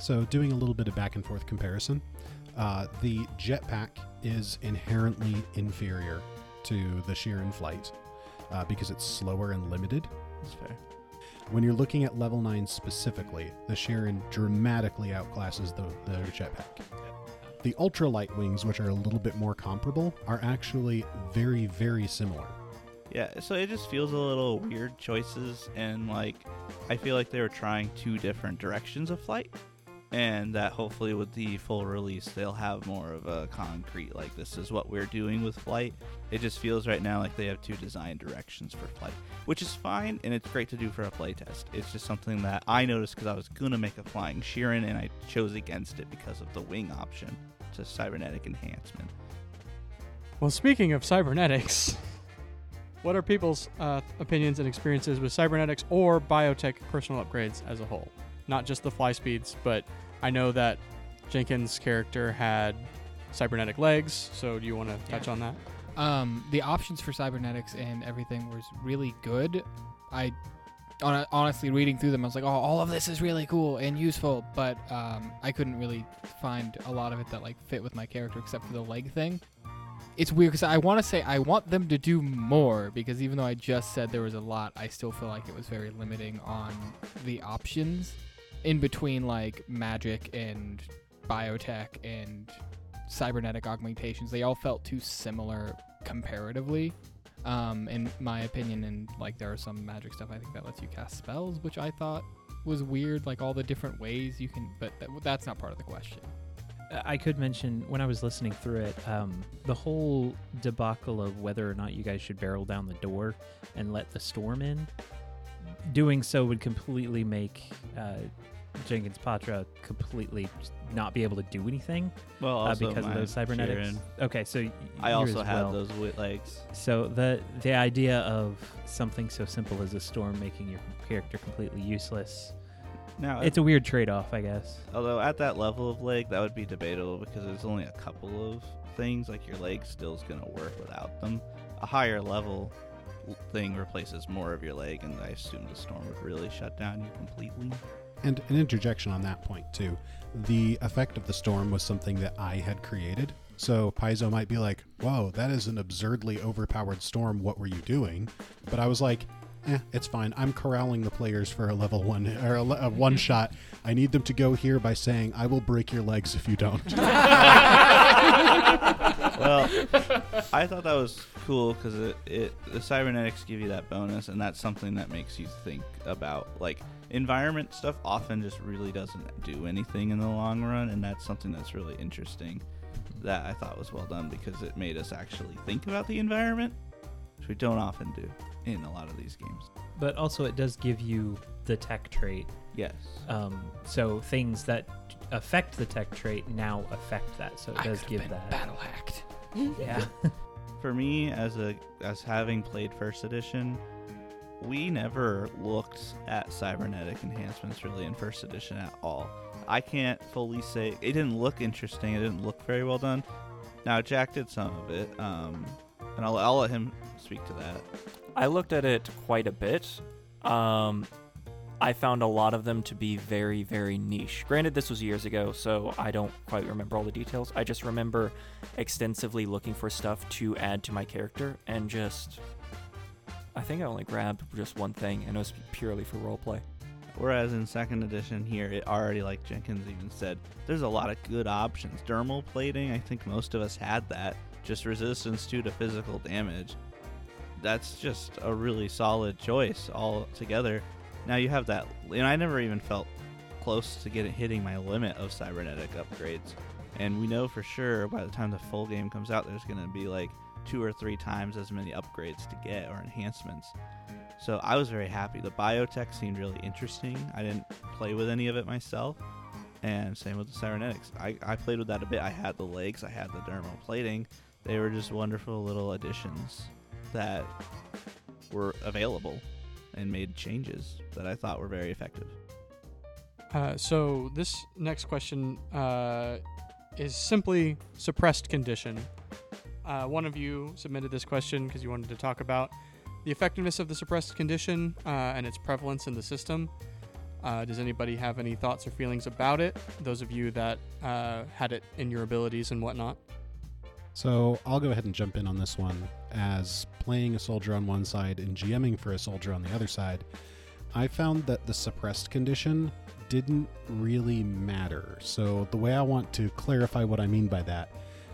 So doing a little bit of back and forth comparison, the jetpack is inherently inferior to the Sheeran flight because it's slower and limited. That's fair. When you're looking at level 9 specifically, the Sheeran dramatically outclasses the jetpack. The ultralight wings, which are a little bit more comparable, are actually very, very similar. Yeah, so it just feels a little weird choices, and like I feel like they were trying two different directions of flight, and that hopefully with the full release they'll have more of a concrete, like this is what we're doing with flight. It just feels right now like they have two design directions for flight, which is fine, and it's great to do for a playtest. It's just something that I noticed because I was gonna make a flying Sheeran, and I chose against it because of the wing option to cybernetic enhancement. Well, speaking of cybernetics, what are people's opinions and experiences with cybernetics or biotech personal upgrades as a whole? Not just the fly speeds, but I know that Jenkins' character had cybernetic legs, so do you want to touch on that? The options for cybernetics and everything was really good. Honestly, reading through them, I was like, oh, all of this is really cool and useful, but I couldn't really find a lot of it that like fit with my character except for the leg thing. It's weird because I want to say I want them to do more, because even though I just said there was a lot, I still feel like it was very limiting on the options in between like magic and biotech and cybernetic augmentations. They all felt too similar comparatively, in my opinion. And like there are some magic stuff I think that lets you cast spells, which I thought was weird, like all the different ways you can, but that's not part of the question. I could mention, when I was listening through it, the whole debacle of whether or not you guys should barrel down the door and let the storm in. Doing so would completely make Jenkins Patra completely not be able to do anything. Well, also because of those cybernetics. Sheeran. Okay, so I also as had well. those wit legs. So the idea of something so simple as a storm making your character completely useless, Now, it's a weird trade-off, I guess. although at that level of leg, that would be debatable because there's only a couple of things, like your leg still is going to work without them. A higher level thing replaces more of your leg, and I assume the storm would really shut down you completely. And an interjection on that point, too. The effect of the storm was something that I had created. So Paizo might be like, whoa, that is an absurdly overpowered storm. What were you doing? But I was like, it's fine. I'm corralling the players for a level 1 or a one shot. I need them to go here by saying, I will break your legs if you don't. Well, I thought that was cool because the cybernetics give you that bonus, and that's something that makes you think about, like, environment stuff often just really doesn't do anything in the long run, and that's something that's really interesting that I thought was well done because it made us actually think about the environment, which we don't often do in a lot of these games. But also it does give you the tech trait. Yes. So things that affect the tech trait now affect that. So it does give that. Battle hacked. Yeah. For me, as having played first edition, we never looked at cybernetic enhancements really in first edition at all. I can't fully say it didn't look interesting. It didn't look very well done. Now Jack did some of it, and I'll let him speak to that. I looked at it quite a bit. I found a lot of them to be very, very niche. Granted, this was years ago, so I don't quite remember all the details. I just remember extensively looking for stuff to add to my character, and I think I only grabbed just one thing, and it was purely for roleplay. Whereas in second edition here, it already, like Jenkins even said, there's a lot of good options. Dermal plating, I think most of us had that. Just resistance 2 to physical damage. That's just a really solid choice all together. Now you have that, and I never even felt close to hitting my limit of cybernetic upgrades. And we know for sure by the time the full game comes out, there's going to be like 2 or 3 times as many upgrades to get or enhancements. So I was very happy. The biotech seemed really interesting. I didn't play with any of it myself. And same with the cybernetics. I played with that a bit. I had the legs, I had the dermal plating. They were just wonderful little additions that were available and made changes that I thought were very effective. So this next question is simply suppressed condition. One of you submitted this question because you wanted to talk about the effectiveness of the suppressed condition and its prevalence in the system. Does anybody have any thoughts or feelings about it? Those of you that had it in your abilities and whatnot. So I'll go ahead and jump in on this one. As playing a soldier on one side and GMing for a soldier on the other side, I found that the suppressed condition didn't really matter. So the way I want to clarify what I mean by that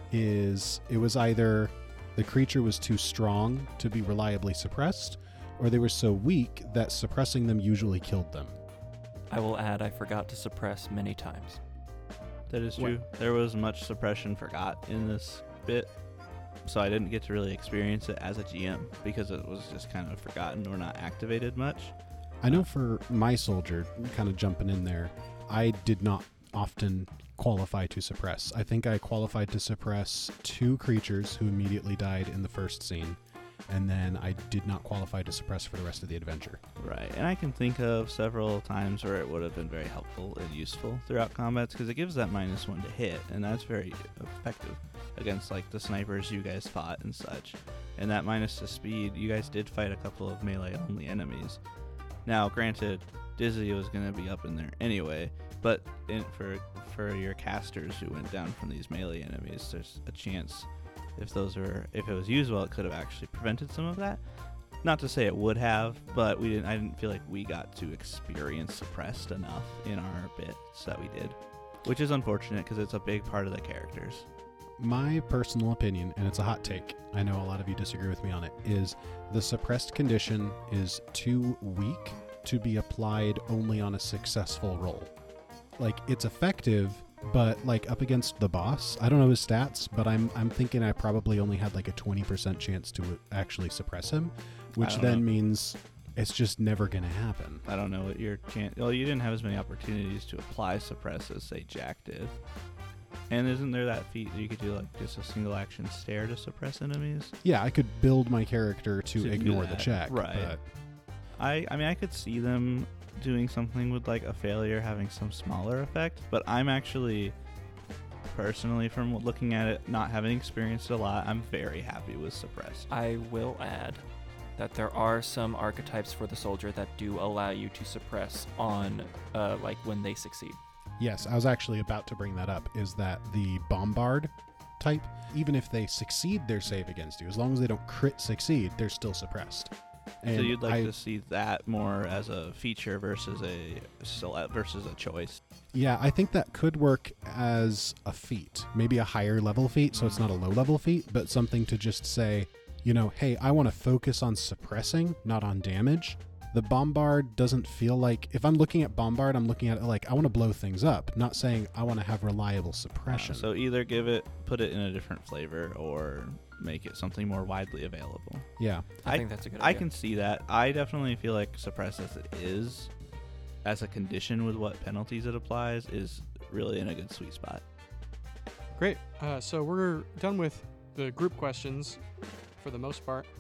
is it was either the creature was too strong to be reliably suppressed, or they were so weak that suppressing them usually killed them. I will add, I forgot to suppress many times. That is true. There was much suppression forgot in this bit, so I didn't get to really experience it as a GM because it was just kind of forgotten or not activated much. I know for my soldier, kind of jumping in there, I did not often qualify to suppress. I think I qualified to suppress 2 creatures who immediately died in the first scene, and then I did not qualify to suppress for the rest of the adventure. Right, and I can think of several times where it would have been very helpful and useful throughout combats because it gives that -1 to hit, and that's very effective against like the snipers you guys fought and such. And that minus to speed, you guys did fight a couple of melee-only enemies. Now, granted, Dizzy was going to be up in there anyway, but for your casters who went down from these melee enemies, there's a chance if it was used well, it could have actually prevented some of that. Not to say it would have, but I didn't feel like we got to experience suppressed enough in our bits that we did, which is unfortunate because it's a big part of the characters. My personal opinion, and it's a hot take, I know a lot of you disagree with me on it, is the suppressed condition is too weak to be applied only on a successful roll. Like, it's effective, but like up against the boss, I don't know his stats, but I'm thinking I probably only had like a 20% chance to actually suppress him, which then means it's just never going to happen. I don't know what your chance... Well, you didn't have as many opportunities to apply suppress as, say, Jack did. And isn't there that feat that you could do, like, just a single action stare to suppress enemies? Yeah, I could build my character to do ignore the that. check. Right. But I mean, I could see them doing something with, like, a failure having some smaller effect, but I'm actually, personally, from looking at it, not having experienced it a lot, I'm very happy with suppressed. I will add that there are some archetypes for the soldier that do allow you to suppress on, like, when they succeed. yes, I was actually about to bring that up, is that the Bombard type, even if they succeed their save against you, as long as they don't crit succeed, they're still suppressed. And so you'd like to see that more as a feature versus a choice. Yeah, I think that could work as a feat, maybe a higher level feat, so it's not a low level feat, but something to just say, you know, hey, I want to focus on suppressing, not on damage. The Bombard doesn't feel like, if I'm looking at Bombard, I'm looking at it like I want to blow things up, not saying I want to have reliable suppression. So either put it in a different flavor, or make it something more widely available. Yeah. I think that's a good idea. I can see that. I definitely feel like suppress as it is, as a condition with what penalties it applies, is really in a good sweet spot. Great. So we're done with the group questions for the most part.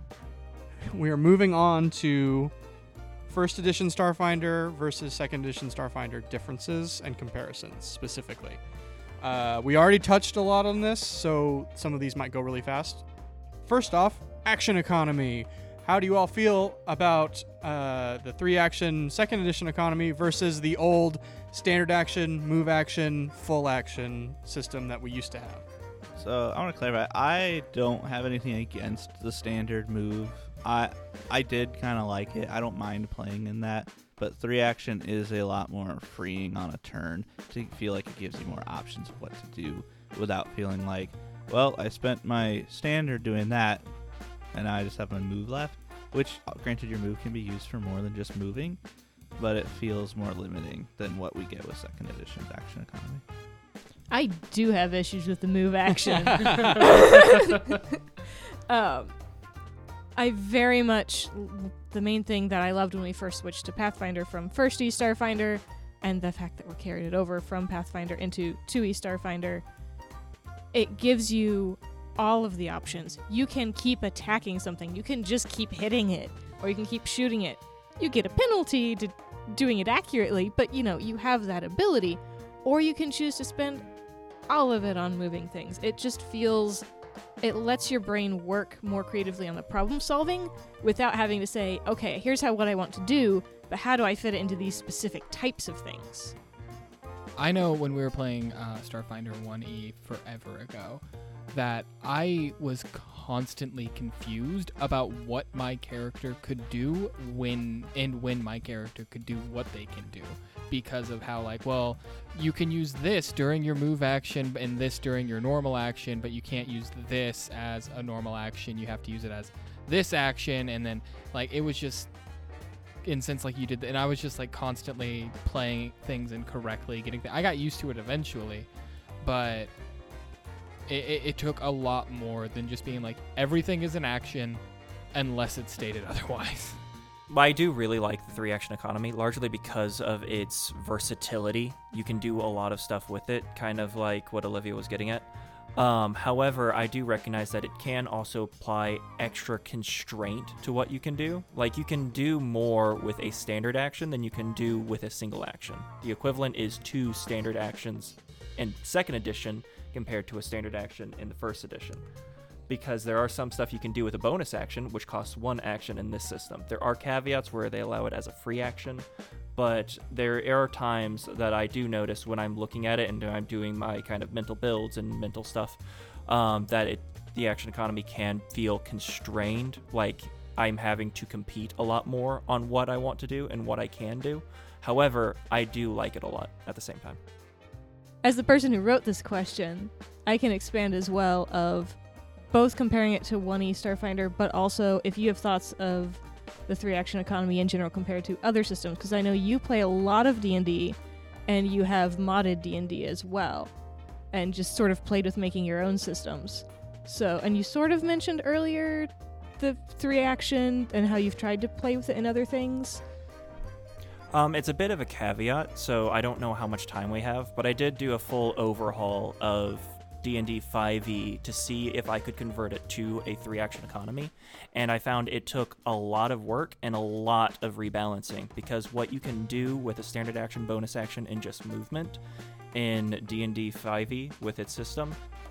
We are moving on to first edition Starfinder versus second edition Starfinder differences and comparisons specifically. We already touched a lot on this, so some of these might go really fast. First off, action economy. How do you all feel about the 3-action second edition economy versus the old standard action, move action, full action system that we used to have? So I want to clarify, I don't have anything against the standard move. I did kind of like it. I don't mind playing in that, but 3-action is a lot more freeing on a turn to feel like it gives you more options of what to do without feeling like, well, I spent my standard doing that and I just have my move left, which granted your move can be used for more than just moving, but it feels more limiting than what we get with second edition's action economy. I do have issues with the move action. I very much, the main thing that I loved when we first switched to Pathfinder from 1st Starfinder, and the fact that we're carried it over from Pathfinder into 2 Starfinder, it gives you all of the options. You can keep attacking something. You can just keep hitting it, or you can keep shooting it. You get a penalty to doing it accurately, but you have that ability. Or you can choose to spend all of it on moving things. It just feels it lets your brain work more creatively on the problem solving without having to say, okay, here's what I want to do, but how do I fit it into these specific types of things? I know when we were playing Starfinder 1E forever ago that I was constantly confused about what my character could do when my character could do what they can do, because of how, like, well, you can use this during your move action and this during your normal action, but you can't use this as a normal action. You have to use it as this action. And then, like, it was just instance like you did, and I was just like constantly playing things incorrectly, I got used to it eventually, but it took a lot more than just being like everything is an action unless it's stated otherwise. I do really like the 3-action economy, largely because of its versatility. You can do a lot of stuff with it, kind of like what Olivia was getting at. However, I do recognize that it can also apply extra constraint to what you can do. Like, you can do more with a standard action than you can do with a single action. The equivalent is 2 standard actions in 2nd edition compared to a standard action in the 1st edition. Because there are some stuff you can do with a bonus action, which costs 1 action in this system. There are caveats where they allow it as a free action, but there are times that I do notice when I'm looking at it and I'm doing my kind of mental builds and mental stuff, that the action economy can feel constrained, like I'm having to compete a lot more on what I want to do and what I can do. However, I do like it a lot at the same time. As the person who wrote this question, I can expand as well of both comparing it to 1E Starfinder, but also if you have thoughts of the 3-action economy in general compared to other systems, because I know you play a lot of D&D, and you have modded D&D as well, and just sort of played with making your own systems. So, and you sort of mentioned earlier the 3-action and how you've tried to play with it in other things. It's a bit of a caveat, so I don't know how much time we have, but I did do a full overhaul of D&D 5e to see if I could convert it to a 3-action economy, and I found it took a lot of work and a lot of rebalancing, because what you can do with a standard action, bonus action, and just movement in D&D 5e with its system,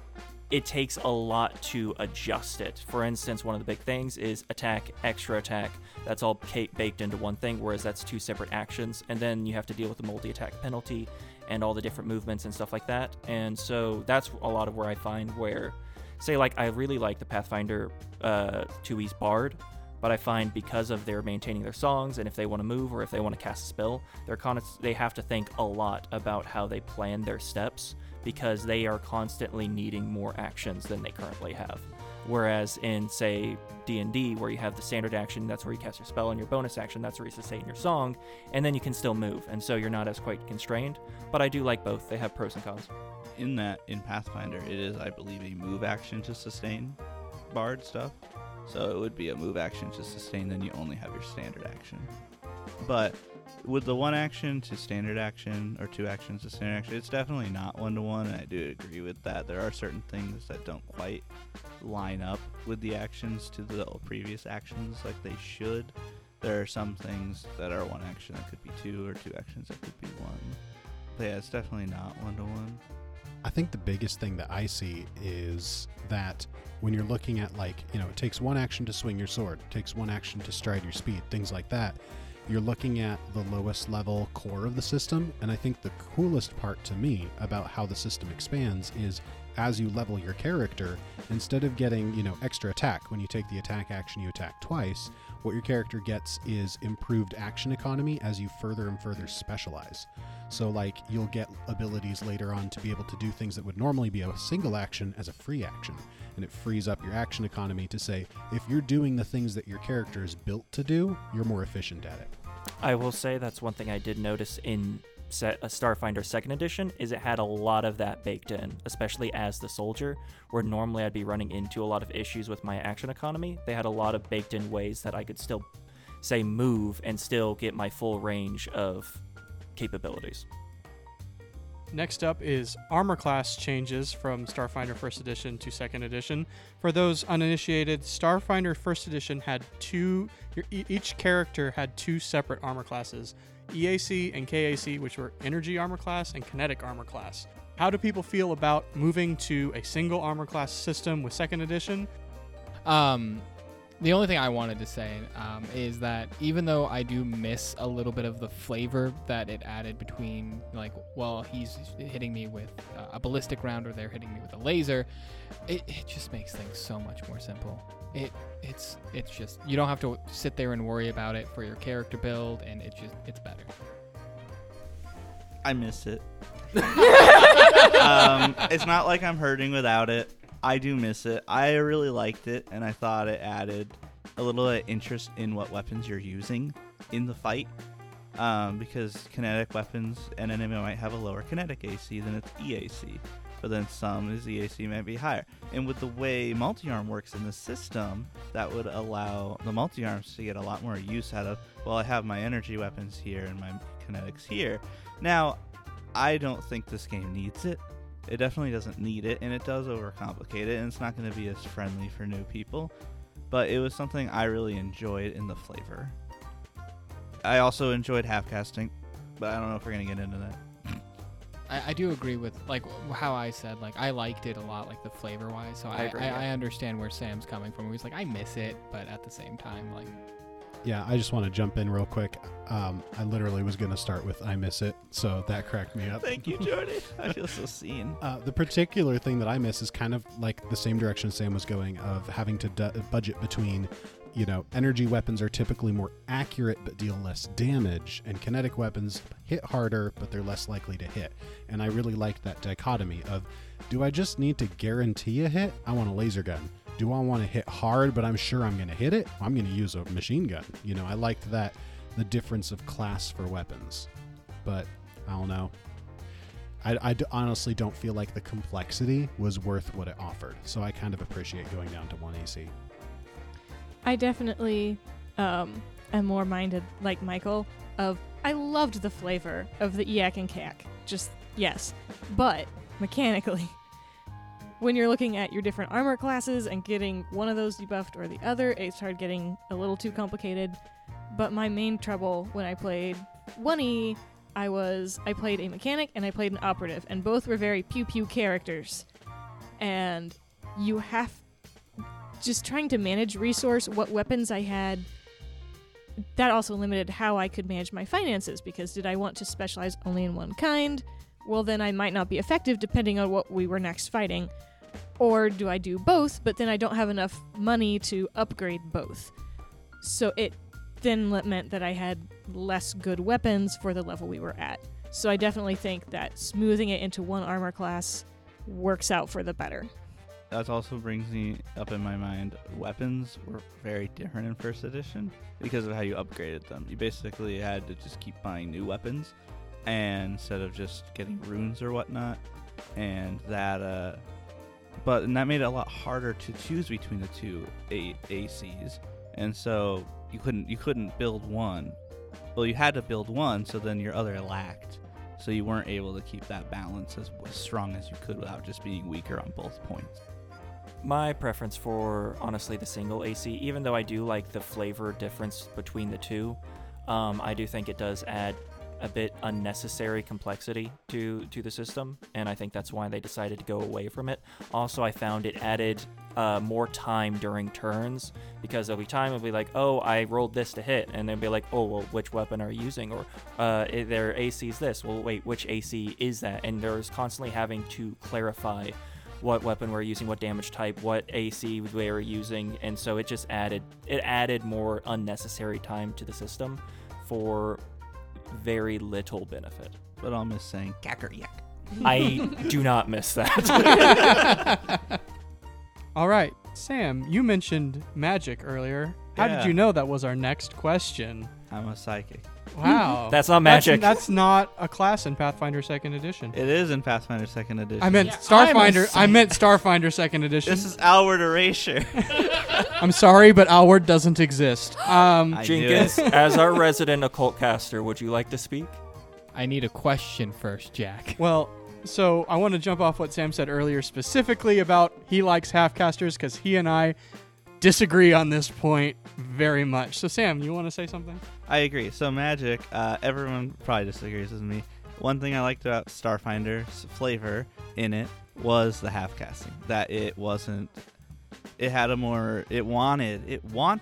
it takes a lot to adjust it. For instance, one of the big things is attack, extra attack. That's all baked into one thing, whereas that's 2 separate actions, and then you have to deal with the multi-attack penalty and all the different movements and stuff like that. And so that's a lot of where I find where, say, like, I really like the Pathfinder 2E's Bard, but I find because of their maintaining their songs, and if they want to move or if they want to cast a spell, they have to think a lot about how they plan their steps, because they are constantly needing more actions than they currently have. Whereas in, say, D&D, where you have the standard action, that's where you cast your spell, and your bonus action, that's where you sustain your song, and then you can still move, and so you're not as quite constrained. But I do like both. They have pros and cons. In Pathfinder, it is, I believe, a move action to sustain Bard stuff. So it would be a move action to sustain, then you only have your standard action. But with the 1 action to standard action, or 2 actions to standard action, it's definitely not 1-to-1, and I do agree with that. There are certain things that don't quite line up with the actions to the previous actions like they should. There are some things that are 1 action that could be 2, or 2 actions that could be 1. But yeah, it's definitely not 1-to-1. I think the biggest thing that I see is that when you're looking at, like, it takes 1 action to swing your sword, it takes 1 action to stride your speed, things like that. You're looking at the lowest level core of the system, and I think the coolest part to me about how the system expands is as you level your character, instead of getting, extra attack, when you take the attack action you attack twice, what your character gets is improved action economy as you further and further specialize. So, like, you'll get abilities later on to be able to do things that would normally be a single action as a free action, and it frees up your action economy to say, if you're doing the things that your character is built to do, you're more efficient at it. I will say that's one thing I did notice in Starfinder 2nd edition, is it had a lot of that baked in, especially as the soldier, where normally I'd be running into a lot of issues with my action economy. They had a lot of baked in ways that I could still, say, move and still get my full range of capabilities. Next up is armor class changes from Starfinder 1st Edition to 2nd Edition. For those uninitiated, Starfinder 1st Edition had each character had 2 separate armor classes, EAC and KAC, which were energy armor class and kinetic armor class. How do people feel about moving to a single armor class system with 2nd edition? The only thing I wanted to say is that even though I do miss a little bit of the flavor that it added between, like, well, he's hitting me with a ballistic round or they're hitting me with a laser, it just makes things so much more simple. It's just, you don't have to sit there and worry about it for your character build, and it's better. I miss it. It's not like I'm hurting without it. I do miss it. I really liked it, and I thought it added a little interest in what weapons you're using in the fight. Because kinetic weapons, an enemy might have a lower kinetic AC than its EAC, but then some his EAC might be higher. And with the way multi-arm works in the system, that would allow the multi-arms to get a lot more use out of, well, I have my energy weapons here and my kinetics here. Now, I don't think this game needs it. It definitely doesn't need it, and it does overcomplicate it, and it's not going to be as friendly for new people. But it was something I really enjoyed in the flavor. I also enjoyed half-casting, but I don't know if we're going to get into that. I do agree with, like, how I said, like, I liked it a lot, like, the flavor-wise, so I agree, yeah. I understand where Sam's coming from. He's like, I miss it, but at the same time, like... Yeah, I just want to jump in real quick. I literally was going to start with I miss it, so that cracked me up. Thank you, Jordy. I feel so seen. The particular thing that I miss is kind of like the same direction Sam was going, of having to budget between, energy weapons are typically more accurate but deal less damage, and kinetic weapons hit harder but they're less likely to hit. And I really liked that dichotomy of, do I just need to guarantee a hit? I want a laser gun. Do I want to hit hard, but I'm sure I'm going to hit it? I'm going to use a machine gun. I liked that, the difference of class for weapons. But I don't know. I honestly don't feel like the complexity was worth what it offered. So I kind of appreciate going down to 1 AC. I definitely am more minded like Michael of, I loved the flavor of the EAC and CAC. Just, yes. But mechanically, when you're looking at your different armor classes and getting one of those debuffed or the other, it started getting a little too complicated. But my main trouble when I played 1E, I played a mechanic and I played an operative, and both were very pew-pew characters. And you have just trying to manage resource, what weapons I had, that also limited how I could manage my finances, because did I want to specialize only in one kind? Well, then I might not be effective depending on what we were next fighting. Or do I do both, but then I don't have enough money to upgrade both? So it then meant that I had less good weapons for the level we were at. So I definitely think that smoothing it into one armor class works out for the better. That also brings me up in my mind, weapons were very different in 1st edition because of how you upgraded them. You basically had to just keep buying new weapons, and instead of just getting runes or whatnot, and that that made it a lot harder to choose between the two ACs, and so you couldn't build one. Well, you had to build one, so then your other lacked, so you weren't able to keep that balance as strong as you could without just being weaker on both points. My preference for, honestly, the single AC, even though I do like the flavor difference between the two, I do think it does add a bit unnecessary complexity to the system, and I think that's why they decided to go away from it. Also, I found it added more time during turns, because there'll be time it'll be like, oh, I rolled this to hit, and they'll be like, oh, well, which weapon are you using? Or their AC is this. Well, wait, which AC is that? And there's constantly having to clarify what weapon we're using, what damage type, what AC we were using, and so it just added more unnecessary time to the system for very little benefit. But I'll miss saying cacker yak. I do not miss that. All right, Sam, you mentioned magic earlier. How did you know that was our next question? I'm a psychic. Wow. That's not magic. That's not a class in Pathfinder 2nd Edition. It is in Pathfinder 2nd Edition. I meant Starfinder. I meant Starfinder 2nd Edition. This is Alward Erasure. I'm sorry, but Alward doesn't exist. Jenkins, as our resident occult caster, would you like to speak? I need a question first, Jack. Well, so I want to jump off what Sam said earlier, specifically about he likes half-casters, because he and I disagree on this point very much. So Sam, you want to say something? I agree. So magic, everyone probably disagrees with me. one thing I liked about Starfinder's flavor in it was the half casting. That it wasn't. It had a more. It wanted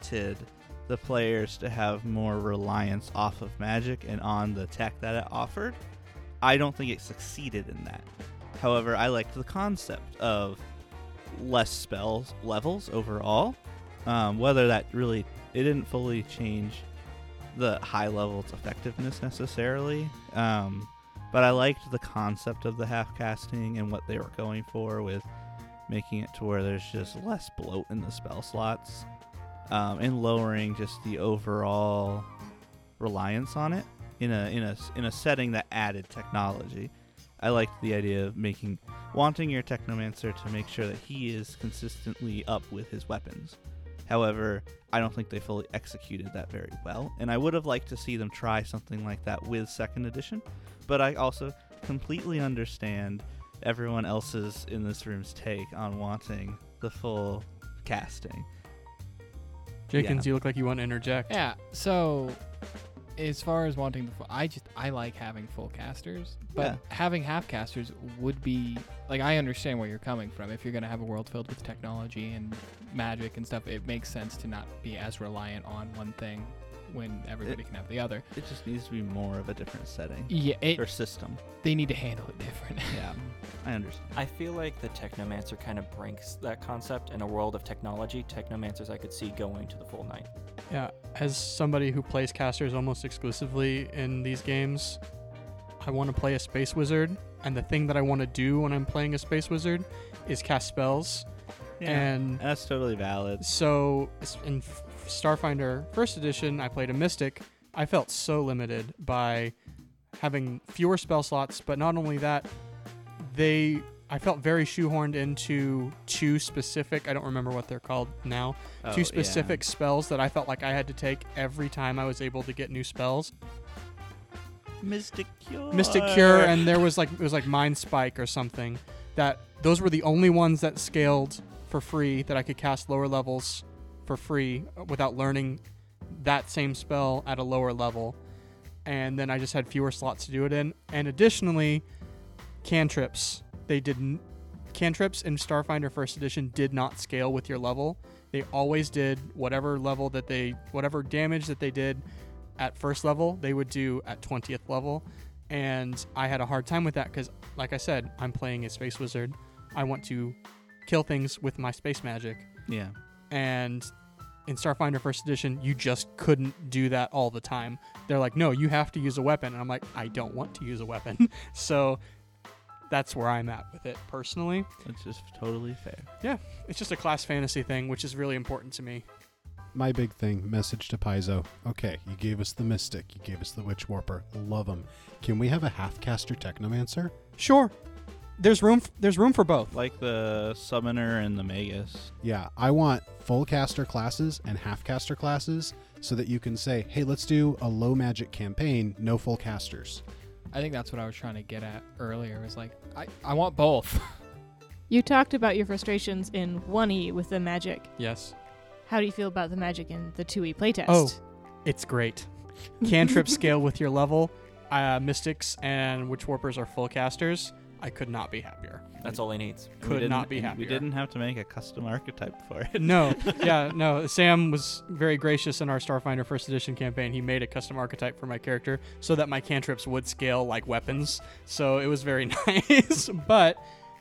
the players to have more reliance off of magic and on the tech that it offered. I don't think it succeeded in that. However, I liked the concept of less spells levels overall. Whether that really, it didn't fully change the high level's effectiveness necessarily. But I liked the concept of the half casting and what they were going for with making it to where there's just less bloat in the spell slots, and lowering just the overall reliance on it in a setting that added technology. I liked the idea of wanting your Technomancer to make sure that he is consistently up with his weapons. However, I don't think they fully executed that very well, and I would have liked to see them try something like that with 2nd edition, but I also completely understand everyone else's in this room's take on wanting the full casting. Jenkins, you look like you want to interject. Yeah, so as far as wanting the full, I like having full casters, but having half casters would be like, I understand where you're coming from. If you're going to have a world filled with technology and magic and stuff, it makes sense to not be as reliant on one thing when everybody can have the other. It just needs to be more of a different setting. Yeah, or system. They need to handle it different. Yeah, I understand. I feel like the Technomancer kind of breaks that concept. In a world of technology, Technomancers I could see going to the full knight. Yeah, as somebody who plays casters almost exclusively in these games, I want to play a Space Wizard, and the thing that I want to do when I'm playing a Space Wizard is cast spells. Yeah, and that's totally valid. So in Starfinder 1st edition, I played a Mystic. I felt so limited by having fewer spell slots, but not only that, I felt very shoehorned into 2 specific, I don't remember what they're called now, 2 specific spells that I felt like I had to take every time I was able to get new spells. Mystic Cure, and it was like Mind Spike or something. Those were the only ones that scaled for free, that I could cast lower levels for free without learning that same spell at a lower level. And then I just had fewer slots to do it in. And additionally, cantrips. Cantrips in Starfinder 1st edition did not scale with your level. They always did whatever damage that they did at 1st level, they would do at 20th level. And I had a hard time with that because, like I said, I'm playing a Space Wizard. I want to kill things with my space magic. Yeah. And in Starfinder 1st edition, you just couldn't do that all the time. They're like, no, you have to use a weapon. And I'm like, I don't want to use a weapon. So that's where I'm at with it personally. It's just totally fair. Yeah, it's just a class fantasy thing, which is really important to me. My big thing, message to Paizo. Okay, you gave us the Mystic, you gave us the Witch Warper. Love them. Can we have a half-caster Technomancer? Sure. There's room for both. Like the Summoner and the Magus. Yeah, I want full caster classes and half-caster classes so that you can say, hey, let's do a low magic campaign, no full casters. I think that's what I was trying to get at earlier. Is like, I want both. You talked about your frustrations in 1E with the magic. Yes. How do you feel about the magic in the 2E playtest? Oh, it's great. Cantrips scale with your level. Mystics and Witch Warpers are full casters. I could not be happier. That's all he needs. Could not be happier. We didn't have to make a custom archetype for it. No. Sam was very gracious in our Starfinder 1st edition campaign. He made a custom archetype for my character so that my cantrips would scale like weapons. So it was very nice. But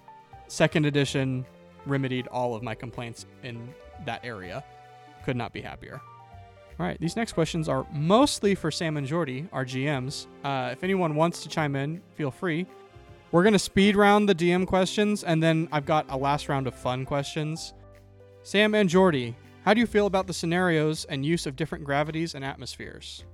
2nd edition remedied all of my complaints in that area. Could not be happier. All right, these next questions are mostly for Sam and Jordy, our GMs. If anyone wants to chime in, feel free. We're going to speed round the DM questions, and then I've got a last round of fun questions. Sam and Jordy, how do you feel about the scenarios and use of different gravities and atmospheres?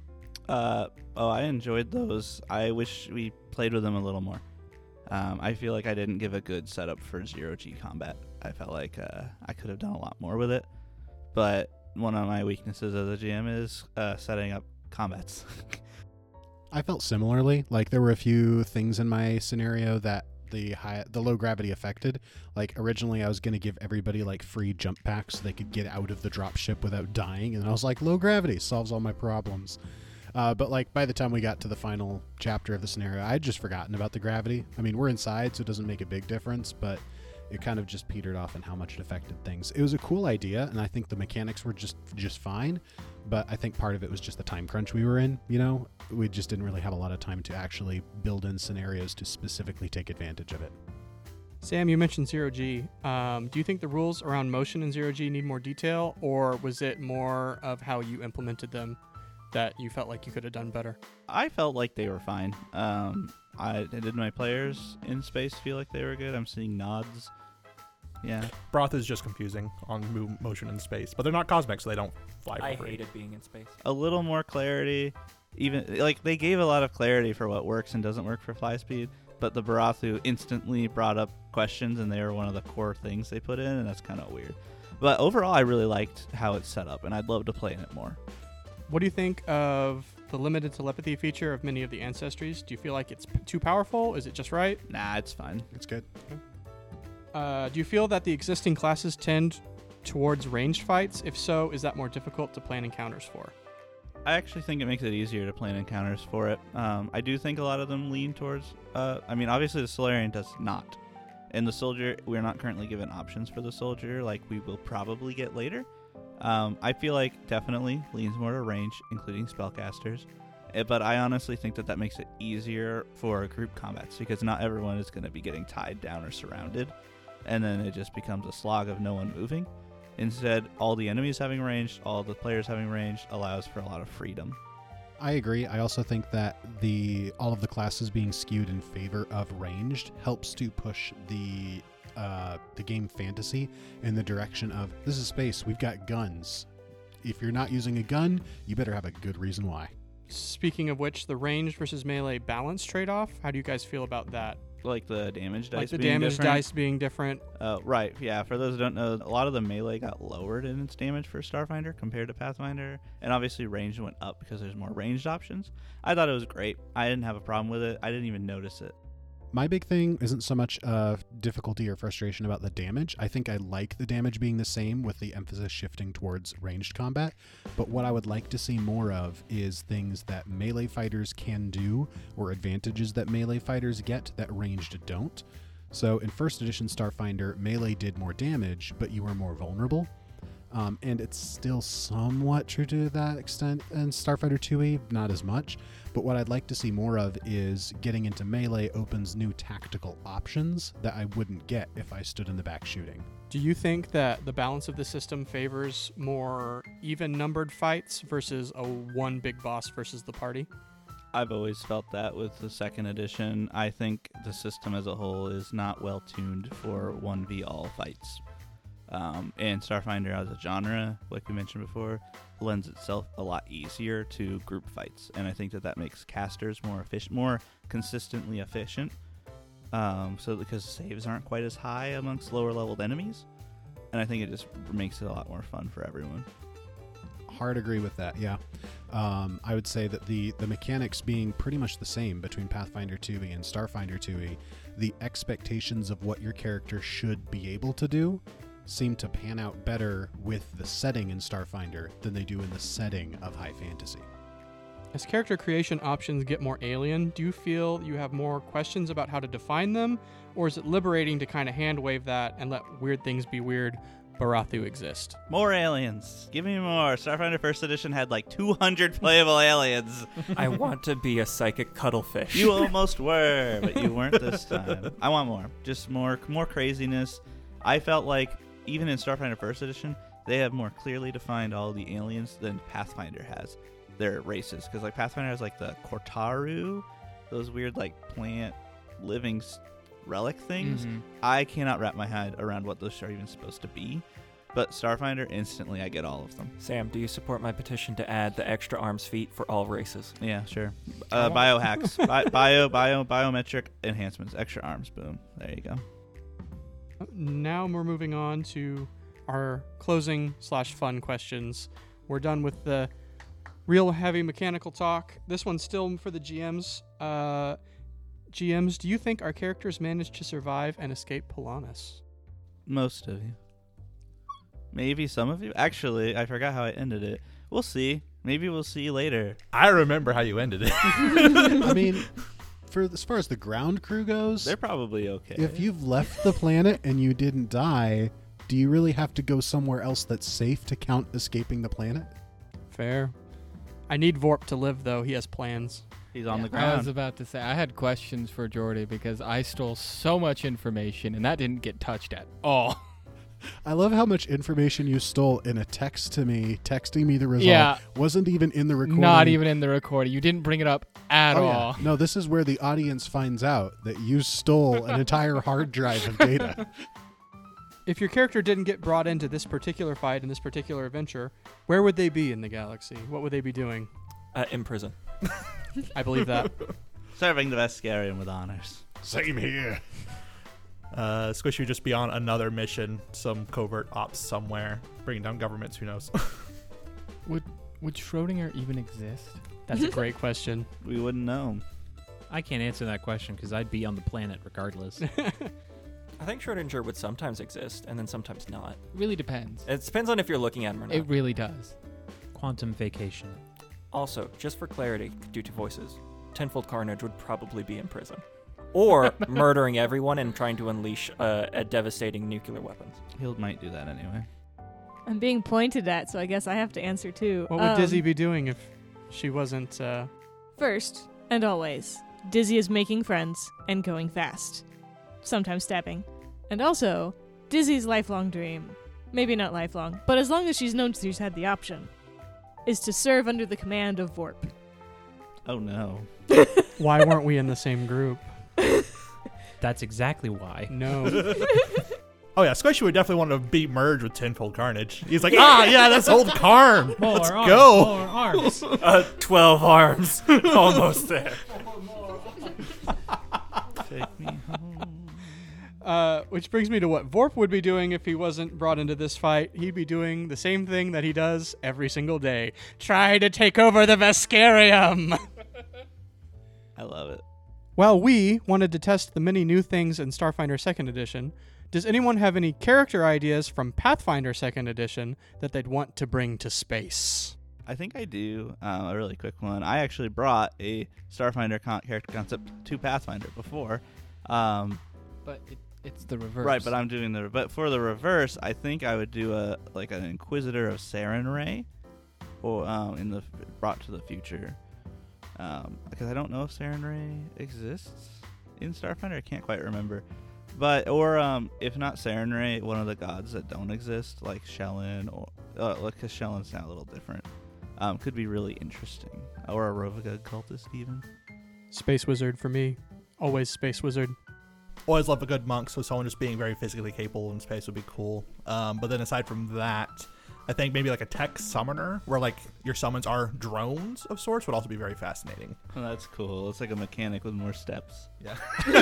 I enjoyed those. I wish we played with them a little more. I feel like I didn't give a good setup for 0G combat. I felt like I could have done a lot more with it. But one of my weaknesses as a GM is setting up combats. I felt similarly. Like there were a few things in my scenario that the low gravity affected. Like originally I was going to give everybody like free jump packs so they could get out of the drop ship without dying. And I was like, low gravity solves all my problems. But like by the time we got to the final chapter of the scenario, I had just forgotten about the gravity. I mean, we're inside, so it doesn't make a big difference, but it kind of just petered off in how much it affected things. It was a cool idea, and I think the mechanics were just fine, but I think part of it was just the time crunch we were in. You know, we just didn't really have a lot of time to actually build in scenarios to specifically take advantage of it. Sam, you mentioned Zero G. Do you think the rules around motion in Zero G need more detail, or was it more of how you implemented them that you felt like you could have done better? I felt like they were fine. Did my players in space feel like they were good? I'm seeing nods. Yeah. Broth is just confusing on motion in space, but they're not cosmic, so they don't fly for I free. hated being in space. A little more clarity. Even like they gave a lot of clarity for what works and doesn't work for fly speed, but the Barathu instantly brought up questions, and they were one of the core things they put in, and that's kind of weird. But overall, I really liked how it's set up, and I'd love to play in it more. What do you think of the limited telepathy feature of many of the ancestries? Do you feel like it's too powerful? Is it just right? Nah, it's fine. It's good. Do you feel that the existing classes tend towards ranged fights? If so, is that more difficult to plan encounters for? I actually think it makes it easier to plan encounters for it. I do think a lot of them lean towards... obviously the Solarian does not. And the Soldier, we're not currently given options for the Soldier like we will probably get later. I feel like definitely leans more to range, including spellcasters. But I honestly think that makes it easier for group combats, because not everyone is going to be getting tied down or surrounded. And then it just becomes a slog of no one moving. Instead, all the enemies having range, all the players having range allows for a lot of freedom. I agree. I also think that all of the classes being skewed in favor of ranged helps to push the game fantasy in the direction of, this is space, we've got guns. If you're not using a gun, you better have a good reason why. Speaking of which, the range versus melee balance trade-off, how do you guys feel about that? Like the damage dice Like the being damage different? dice being different? Right, yeah. For those who don't know, a lot of the melee got lowered in its damage for Starfinder compared to Pathfinder, and obviously range went up because there's more ranged options. I thought it was great. I didn't have a problem with it. I didn't even notice it. My big thing isn't so much difficulty or frustration about the damage. I think I like the damage being the same with the emphasis shifting towards ranged combat. But what I would like to see more of is things that melee fighters can do, or advantages that melee fighters get that ranged don't. So in first edition Starfinder, melee did more damage, but you were more vulnerable. And it's still somewhat true to that extent in Starfighter 2e, not as much. But what I'd like to see more of is getting into melee opens new tactical options that I wouldn't get if I stood in the back shooting. Do you think that the balance of the system favors more even-numbered fights versus a one big boss versus the party? I've always felt that with the second edition. I think the system as a whole is not well tuned for 1v-all fights. And Starfinder as a genre, like we mentioned before, lends itself a lot easier to group fights, and I think that makes casters more efficient, more consistently efficient. So because saves aren't quite as high amongst lower leveled enemies, and I think it just makes it a lot more fun for everyone. Hard agree with that, yeah. I would say that the mechanics being pretty much the same between Pathfinder 2e and Starfinder 2e, the expectations of what your character should be able to do seem to pan out better with the setting in Starfinder than they do in the setting of high fantasy. As character creation options get more alien, do you feel you have more questions about how to define them, or is it liberating to kind of hand-wave that and let weird things be weird, Barathu exist? More aliens. Give me more. Starfinder First Edition had like 200 playable aliens. I want to be a psychic cuttlefish. You almost were, but you weren't this time. I want more. Just more craziness. I felt like even in Starfinder First Edition, they have more clearly defined all the aliens than Pathfinder has. Their races, because like Pathfinder has like the Kortaru, those weird like plant living relic things. Mm-hmm. I cannot wrap my head around what those are even supposed to be. But Starfinder, instantly I get all of them. Sam, do you support my petition to add the extra arms feet for all races? Yeah, sure. Biohacks, biometric enhancements, extra arms. Boom. There you go. Now we're moving on to our closing/fun questions. We're done with the real heavy mechanical talk. This one's still for the GMs. GMs, do you think our characters managed to survive and escape Polanis? Most of you. Maybe some of you. Actually, I forgot how I ended it. We'll see. Maybe we'll see you later. I remember how you ended it. I mean, as far as the ground crew goes, They're probably okay. if you've left the planet and you didn't die, do you really have to go somewhere else that's safe to count escaping the planet? Fair. I need Vorp to live, though. He has plans. He's on the I was ground. about to say, I had questions for Jordy because I stole so much information and that didn't get touched at all. I love how much information you stole in a text to me, texting me the result. Yeah. Wasn't even in the recording. Not even in the recording. You didn't bring it up at Oh, yeah. all. No, this is where the audience finds out that you stole an entire hard drive of data. If your character didn't get brought into this particular fight in this particular adventure, where would they be in the galaxy? What would they be doing? In prison. I believe that. Serving the Veskarian with honors. Same here. Squish would just be on another mission, some covert ops somewhere, bringing down governments. Who knows? Would Schrodinger even exist? That's a great question. We wouldn't know. I can't answer that question because I'd be on the planet regardless. I think Schrodinger would sometimes exist and then sometimes not. Really depends. It depends on if you're looking at him or not. It really does. Quantum vacation. Also, just for clarity, due to voices, Tenfold Carnage would probably be in prison. Or murdering everyone and trying to unleash a devastating nuclear weapons. He might do that anyway. I'm being pointed at, so I guess I have to answer too. What would Dizzy be doing if she wasn't... First, and always, Dizzy is making friends and going fast. Sometimes stabbing. And also, Dizzy's lifelong dream, maybe not lifelong, but as long as she's known she's had the option, is to serve under the command of Vorp. Oh no. Why weren't we in the same group? That's exactly why. No. Oh yeah, Squishy would definitely want to be merged with Tenfold Carnage. He's like, yeah, that's old Karn. Let's go. More arms. 12 arms. Almost there. Take me home. Which brings me to what Vorp would be doing if he wasn't brought into this fight. He'd be doing the same thing that he does every single day. Try to take over the Veskarium! I love it. Well, we wanted to test the many new things in Starfinder 2nd Edition. Does anyone have any character ideas from Pathfinder 2nd Edition that they'd want to bring to space? I think I do. A really quick one. I actually brought a Starfinder character concept to Pathfinder before. But it's the reverse. Right, but I'm doing but for the reverse, I think I would do an Inquisitor of Sarenrae, or in the Brought to the Future, because I don't know if Sarenrae exists in Starfinder. I can't quite remember, but if not Sarenrae, one of the gods that don't exist, like Shelyn, or because Shelyn's now a little different, could be really interesting, or a Rovagug cultist even. Space Wizard for me. Always Space Wizard. Always love a good monk, so someone just being very physically capable in space would be cool. But then aside from that, I think maybe like a tech summoner, where like your summons are drones of sorts, would also be very fascinating. Oh, that's cool. It's like a mechanic with more steps. Yeah.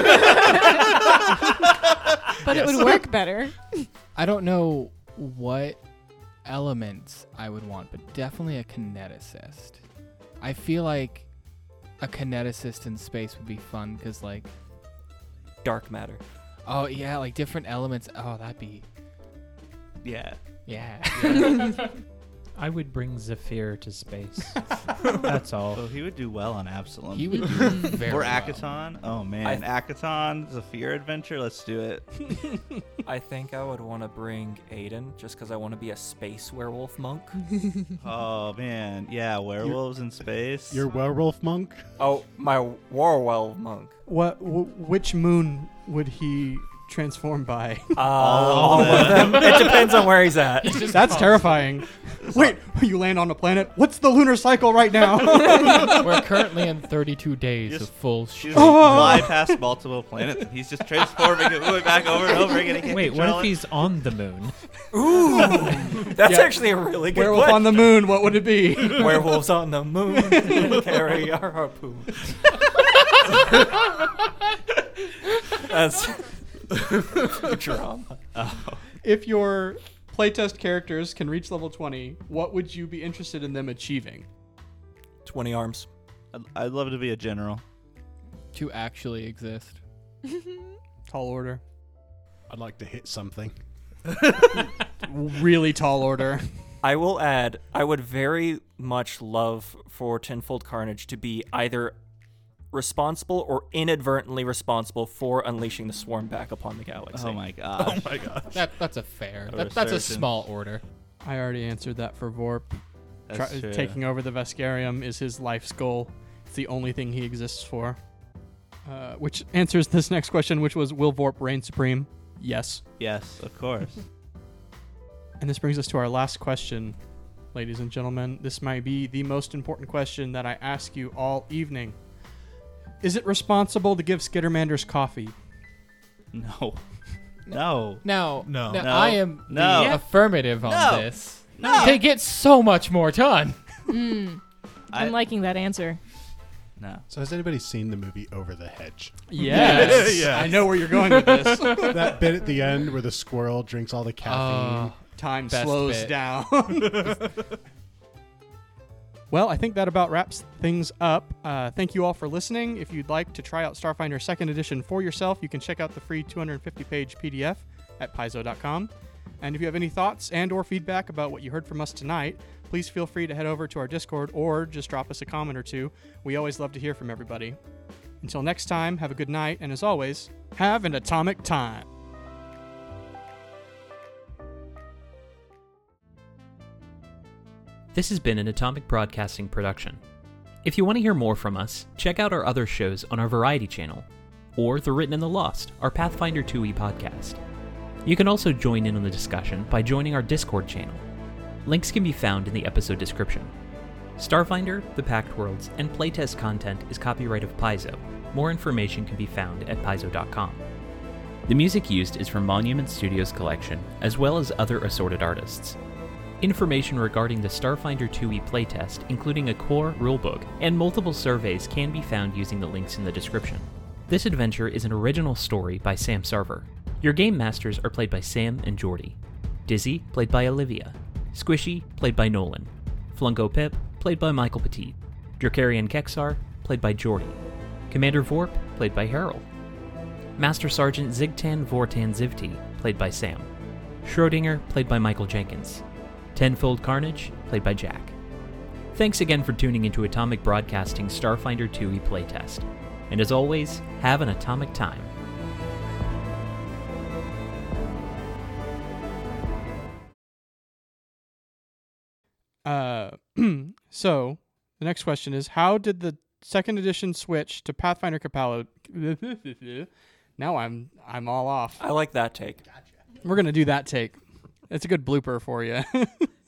But it would work better. I don't know what elements I would want, but definitely a kineticist. I feel like a kineticist in space would be fun because, like, Dark matter. oh yeah, like different elements. Oh, that'd be Yeah. yeah. I would bring Zephyr to space. That's all. So he would do well on Absalom. He would do very Or well. Akaton. Oh man, Akaton, Zephyr adventure. Let's do it. I think I would want to bring Aiden just because I want to be a space werewolf monk. Oh man, yeah, werewolves in space. Your werewolf monk? Oh, my werewolf monk. Which moon would he transform by? All of them. It depends on where he's at. That's terrifying. Wait, you land on a planet? What's the lunar cycle right now? We're currently in 32 days Just- of full. She's fly past multiple planets, and he's just transforming it, moving back over and over again. He can't Wait, what control if it. he's on the moon? Ooh, that's Yeah. actually a really good Werewolf question. on the moon, what would it be? Werewolves on the moon carry our harpoon. That's Futurama. If your playtest characters can reach level 20, what would you be interested in them achieving? 20 arms. I'd love to be a general. To actually exist. Tall order. I'd like to hit something. Really tall order. I will add, I would very much love for Tenfold Carnage to be either responsible or inadvertently responsible for unleashing the swarm back upon the galaxy. Oh my god. Oh my gosh. That's a fair. A That's a resurgence. small order. I already answered that for Vorp. That's true. Taking over the Vescarium is his life's goal. It's the only thing he exists for. Which answers this next question, which was, will Vorp reign supreme? Yes. Yes, of course. And this brings us to our last question, ladies and gentlemen. This might be the most important question that I ask you all evening. Is it responsible to give Skittermanders coffee? No. No. Now, No. now No. I am No. the affirmative on No. this. No. They get so much more done. I'm liking that answer. No. So has anybody seen the movie Over the Hedge? Yes. Yes. I know where you're going with this. That bit at the end where the squirrel drinks all the caffeine. Time Best slows bit. down. Well, I think that about wraps things up. Thank you all for listening. If you'd like to try out Starfinder 2nd Edition for yourself, you can check out the free 250-page PDF at paizo.com. And if you have any thoughts and or feedback about what you heard from us tonight, please feel free to head over to our Discord or just drop us a comment or two. We always love to hear from everybody. Until next time, have a good night, and as always, have an atomic time. This has been an Atomic Broadcasting production. If you want to hear more from us, check out our other shows on our Variety channel, or The Written and the Lost, our Pathfinder 2e podcast. You can also join in on the discussion by joining our Discord channel. Links can be found in the episode description. Starfinder, The Pact Worlds, and playtest content is copyright of Paizo. More information can be found at paizo.com. The music used is from Monument Studios collection, as well as other assorted artists. Information regarding the Starfinder 2e playtest, including a core rulebook and multiple surveys, can be found using the links in the description. This adventure is an original story by Sam Sarver. Your game masters are played by Sam and Jordy. Dizzy, played by Olivia. Squishy, played by Nolan. Flunko Pip, played by Michael Petit. Dracarian Kexar, played by Jordy. Commander Vorp, played by Harold. Master Sergeant Zigtan Vortan Zivti, played by Sam. Schrodinger, played by Michael Jenkins. Tenfold Carnage, played by Jack. Thanks again for tuning into Atomic Broadcasting's Starfinder 2e playtest. And as always, have an atomic time. So, the next question is, how did the 2nd edition switch to Pathfinder Capella? Now I'm all off. I like that take. We're going to do that take. It's a good blooper for you.